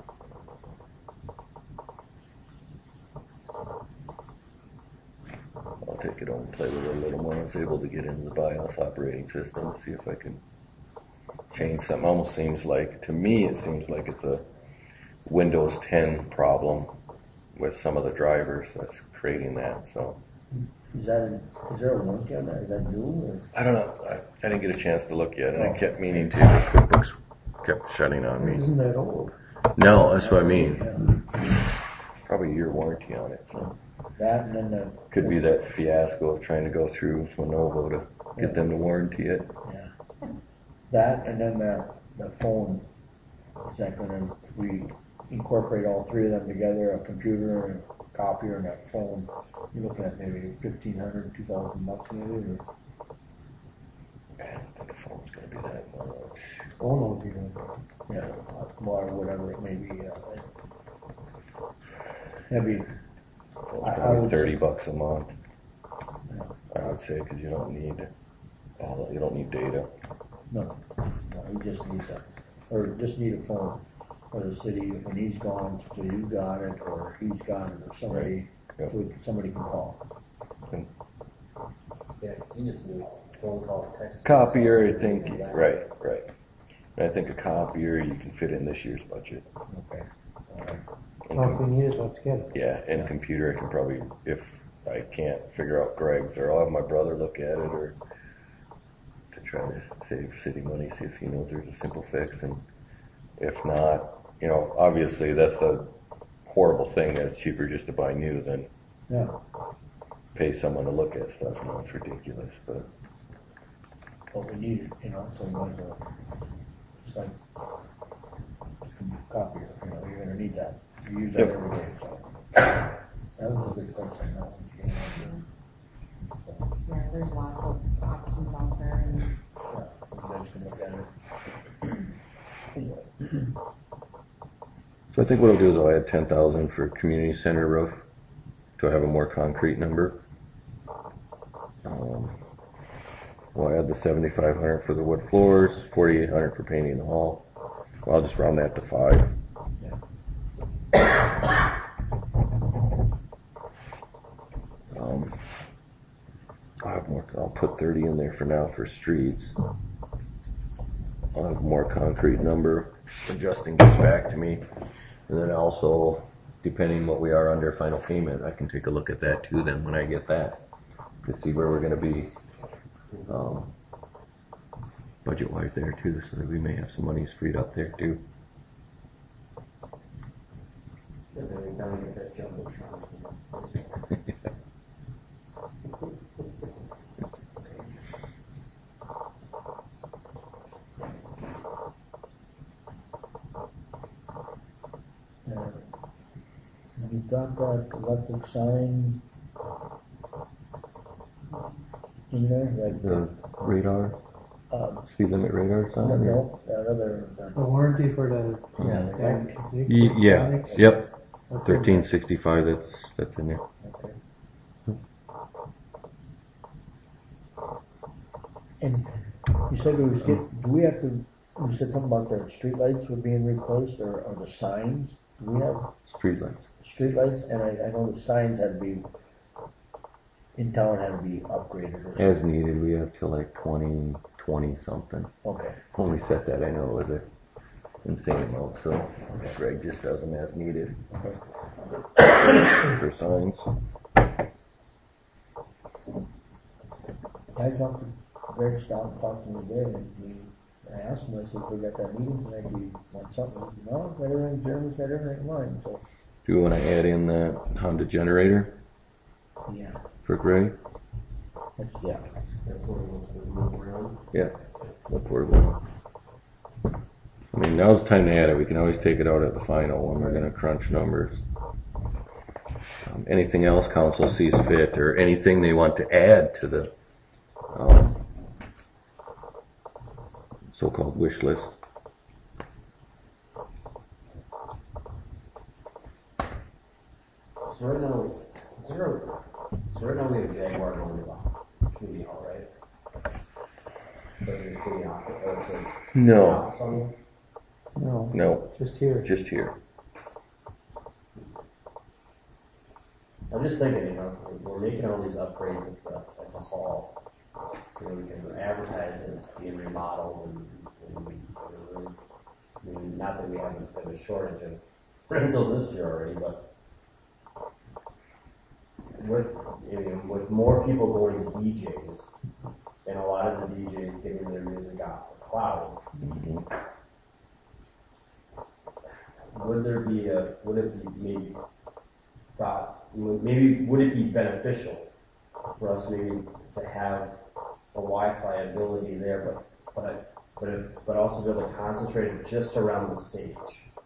I'll take it home and play with it a little more. I was able to get into the BIOS operating system to see if I can change something. Almost seems like, to me, it seems like it's a Windows ten problem with some of the drivers that's creating that. So Is that, an, is there a warranty on that? Is that new I don't know. I, I didn't get a chance to look yet, and I kept meaning to. But QuickBooks kept shutting on me. Isn't that old? No, that's what I mean. or? Yeah. Probably a year warranty on it. So That and then the. could be that fiasco of trying to go through Lenovo to get them to warranty it. Yeah. That and then the, the phone. Is that gonna, we incorporate all three of them together, a computer and a copier and a phone? You're looking at maybe fifteen hundred, two thousand bucks maybe, or? I don't think a phone's gonna be that much. Phone won't be that bad. Yeah, or whatever it may be, uh, that'd be, Phone's I- I probably would thirty say- bucks a month. yeah, I would say, because you don't need all. You don't need data. no, no, he just needs a, or just need a phone for the city, when he's gone, so you got it, or he's got it, or somebody, Yep. so somebody can call. Yeah, 'cause you just need phone call, text. Copier, I think. Right, right. I think a copier you can fit in this year's budget. Okay. All right. And Well, if com- we need it, let's get it. yeah, and computer I can probably, if I can't figure out Greg's, or I'll have my brother look at it, or to try try to save city money, see if he knows there's a simple fix, and if not, you know, obviously that's the horrible thing that it's cheaper just to buy new than Yeah. pay someone to look at stuff. You know, it's ridiculous, but But we need it, you know, so we might as well, it's like copier, you know, you're gonna need that. You use that Yep. every day, so. That was a big question, that one. Yeah, there's lots of options out there and Yeah, you guys can look at it. Anyway. so I think what I'll do is I'll add ten thousand for community center roof to have a more concrete number. Um, we'll add the seventy-five hundred for the wood floors, forty-eight hundred for painting the hall. Well, I'll just round that to five. Um, I'll have more. I'll put thirty in there for now for streets. I'll have a more concrete number when Justin gets back to me, and then also, depending what we are under final payment, I can take a look at that too. Then when I get that, to see where we're going to be um, budget-wise there too, so that we may have some monies freed up there too. And then we gotta get that jumbotron. Uh, You got that electric sign in there, like, The radar, um, speed limit radar I sign. don't or- know, that other, The the, warranty for the. yeah, the that guy- big Y- Yeah. electronics? Yep. That's Thirteen sixty-five. That's that's in there. okay. And you said we was get, do we have to, you said something about the streetlights were being replaced, or, or the signs? Do we have Streetlights. streetlights? And I, I know the signs had to be, in town had to be upgraded or As needed, we have till like twenty twenty something. something. Okay, When we set that, I know it was a insane amount, so Greg just does them as needed okay. for signs. I talked to Greg Stout and talked to me today, and we, I asked him, I said, we got that meeting tonight, do you want something? He said, no, got everything, Jeremy's got everything in mind, so, Do we want to add in the Honda generator yeah, for Greg? that's, yeah. That's what he wants to move around. Yeah, the portable. I mean, now's the time to add it. We can always take it out at the final when we're going to crunch numbers. Um, anything else council sees fit, or anything they want to add to the um, so-called wish list? So right now, is there a, so right now we have Jaguar going to the community hall, right? But the community hall, or it's a- No, office on it? No, no, just here. just here. I'm just thinking, you know, we're making all these upgrades at the, at the hall. You know, we can advertise it as being remodeled and, and we, you know, I mean, not that we haven't had a shortage of rentals this year already, but with, you know, with more people going to D Js and a lot of the D Js getting their music off the cloud, would there be a, would it be maybe thought, maybe would it be beneficial for us maybe to have a Wi-Fi ability there, but but I, but it, but also be able to concentrate it just around the stage?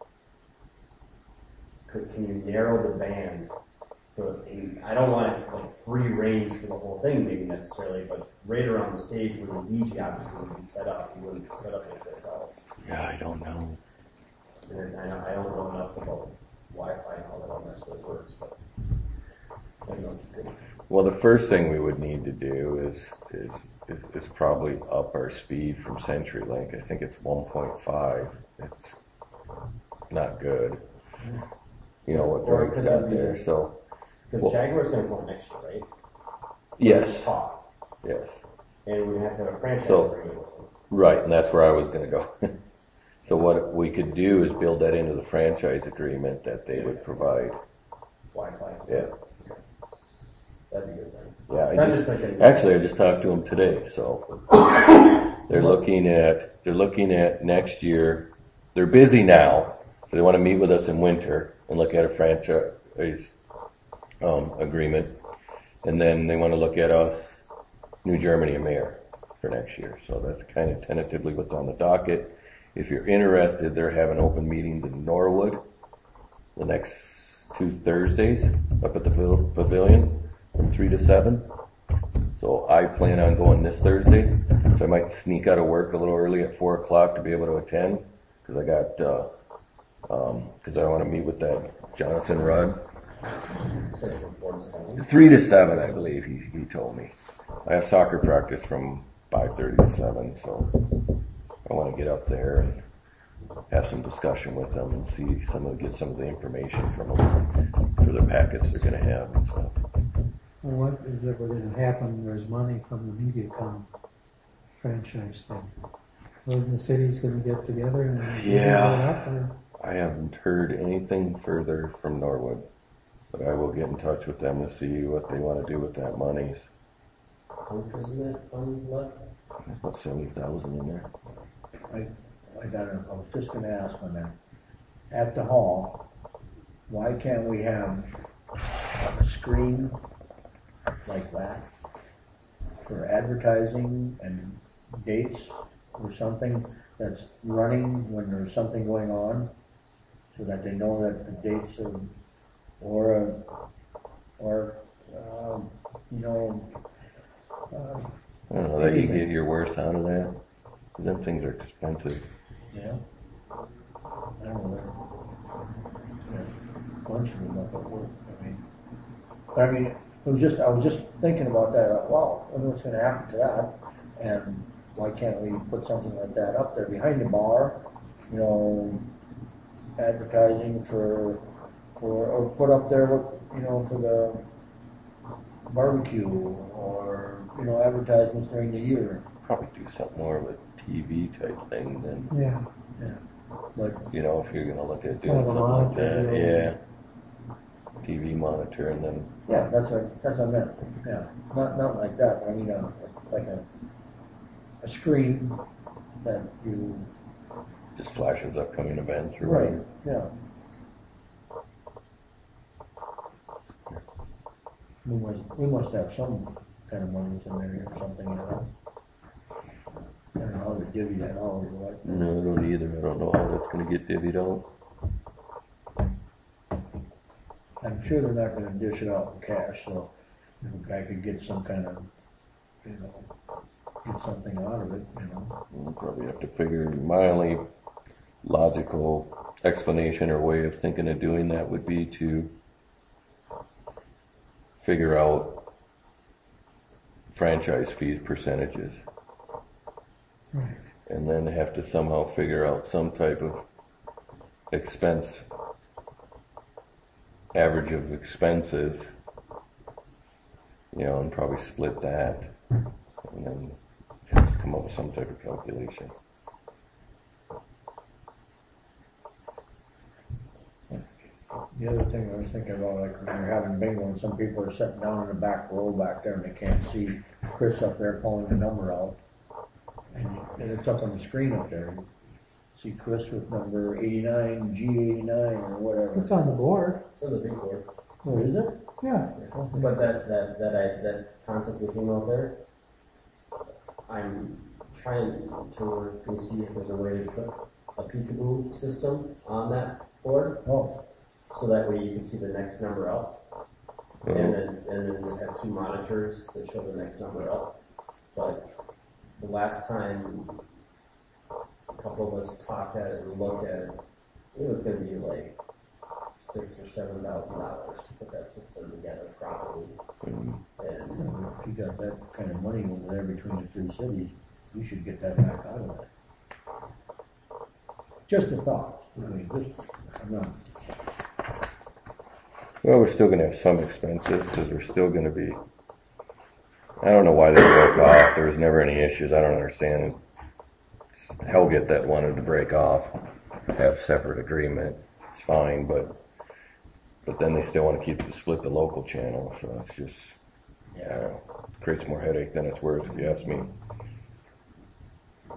Could, can you narrow the band so it, I don't want it like free range for the whole thing maybe necessarily, but right around the stage where the D J obviously would be set up, you wouldn't set up anyplace else. Yeah, I don't know. And I, know, I don't know enough about Wi-Fi and how that all necessarily works, but I don't know if you could. Well, the first thing we would need to do is is is, is probably up our speed from CenturyLink. I think it's one point five. It's not good. You know what Or Greg's could got that be- there, so Because Well- Jaguar's going to come next year, right? yes, Talk. yes, And we're going to have to have a franchise So- agreement with them. right, and that's where I was going to go. So what we could do is build that into the franchise agreement that they would provide. Wi-Fi. Yeah, That'd be good then. yeah. I I'm just just thinking. actually I just talked to him today, so They're looking at, they're looking at next year. They're busy now, so they want to meet with us in winter and look at a franchise, um, agreement. And then they want to look at us, New Germany and Mayor for next year. So that's kind of tentatively what's on the docket. If you're interested, they're having open meetings in Norwood the next two Thursdays up at the pavilion from three to seven. So I plan on going this Thursday. So I might sneak out of work a little early at four o'clock to be able to attend because I got, uh, um, cause I want to meet with that Jonathan Rudd. Says from four to seven. Three to seven, I believe he, he told me. I have soccer practice from five thirty to seven, so I want to get up there and have some discussion with them and see some of, get some of the information from them for the packets they're going to have and stuff. Well, what is ever going to happen? There's money from the MediaCom franchise thing. Wasn't the cities going to get together and Yeah. divvy it up, or- I haven't heard anything further from Norwood, but I will get in touch with them to see what they want to do with that monies. How much is in that fund left? There's about seventy thousand in there. I, I got it, I was just gonna ask on that. At the hall, why can't we have a screen like that for advertising and dates or something that's running when there's something going on so that they know that the dates are, or, uh, or, um, you know, uh, I don't know that you get your worth out of that. Them things are expensive. yeah. I don't know. Yeah. Lunch room up at work, I mean. But I mean, it was just, I was just thinking about that, uh, wow, I wonder what's gonna happen to that. And why can't we put something like that up there behind the bar, you know, advertising for, for, or put up there, what, you know, for the barbecue or, you know, advertisements during the year. Probably do something more of a T V type thing than, Yeah. Like, you know, if you're going to look at doing Kind of a something like monitor that. deal. Yeah. T V monitor and then, yeah, that's what, that's what I meant, yeah. Not, not like that, but I mean, uh, like a, a screen that you, just flashes upcoming events or right, whatever. yeah. We must, we must have some kind of monies in there or something, you know. I don't know how to divvy that out or what. No, I don't either. I don't know how that's going to get divvied out. I'm sure they're not gonna dish it out in cash, so if a guy could get some kind of, you know, get something out of it, you know. We'll probably have to figure, my only logical explanation or way of thinking of doing that would be to figure out franchise fee percentages. Right. And then have to somehow figure out some type of expense, average of expenses, you know, and probably split that, and then just come up with some type of calculation. The other thing I was thinking about, like when you're having bingo and some people are sitting down in the back row back there and they can't see Chris up there pulling the number out. And, and it's up on the screen up there. You see Chris with number eighty-nine, G eighty-nine or whatever. It's on the board. It's on the big board. Oh, is it? Yeah. But that, that, that I, that concept we came out there, I'm trying to work and see if there's a way to put a peekaboo system on that board, Oh, so that way you can see the next number up. And then, and then just have two monitors that show the next number up. But the last time a couple of us talked at it and looked at it, it was gonna be like six or seven thousand dollars to put that system together properly. And if you got that kind of money over there between the two cities, you should get that back out of that. Just a thought. I mean, just, I'm not, Well, we're still going to have some expenses because we're still going to be, I don't know why they broke off. There was never any issues. I don't understand. It's Hellgate that wanted to break off, have separate agreement. It's fine, but, but then they still want to keep to split the local channel. So it's just, I don't know, creates more headache than it's worth if you ask me.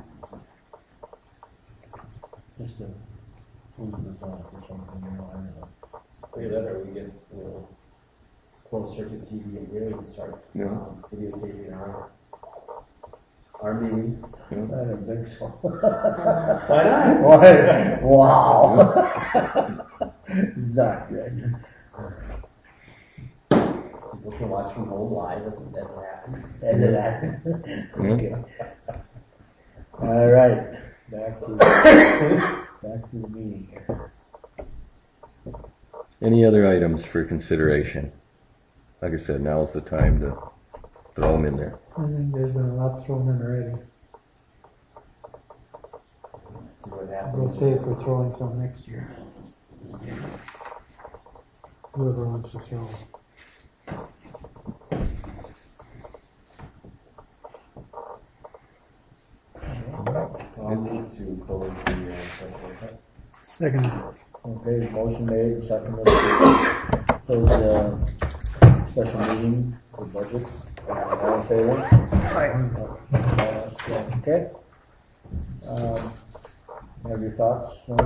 to food result or something, you know, I don't know. Either that or we get, you know, closed circuit T V and really can start Yeah. um, videotaping our, our meetings. I don't think so. Why not? Why? Wow. Not good. People can watch from home live as, as it happens. And then I, okay. All right, back to, back to the meeting here. Any other items for consideration? Like I said, now's the time to throw them in there. I think there's been a lot thrown in already. See what We'll happens. save for throwing till next year. Whoever wants to throw. I'll move to close the uh, special session. Second. Okay, motion made, seconded to close the special meeting for budget. Uh, All in favor? Aye. Okay. Um, have your thoughts?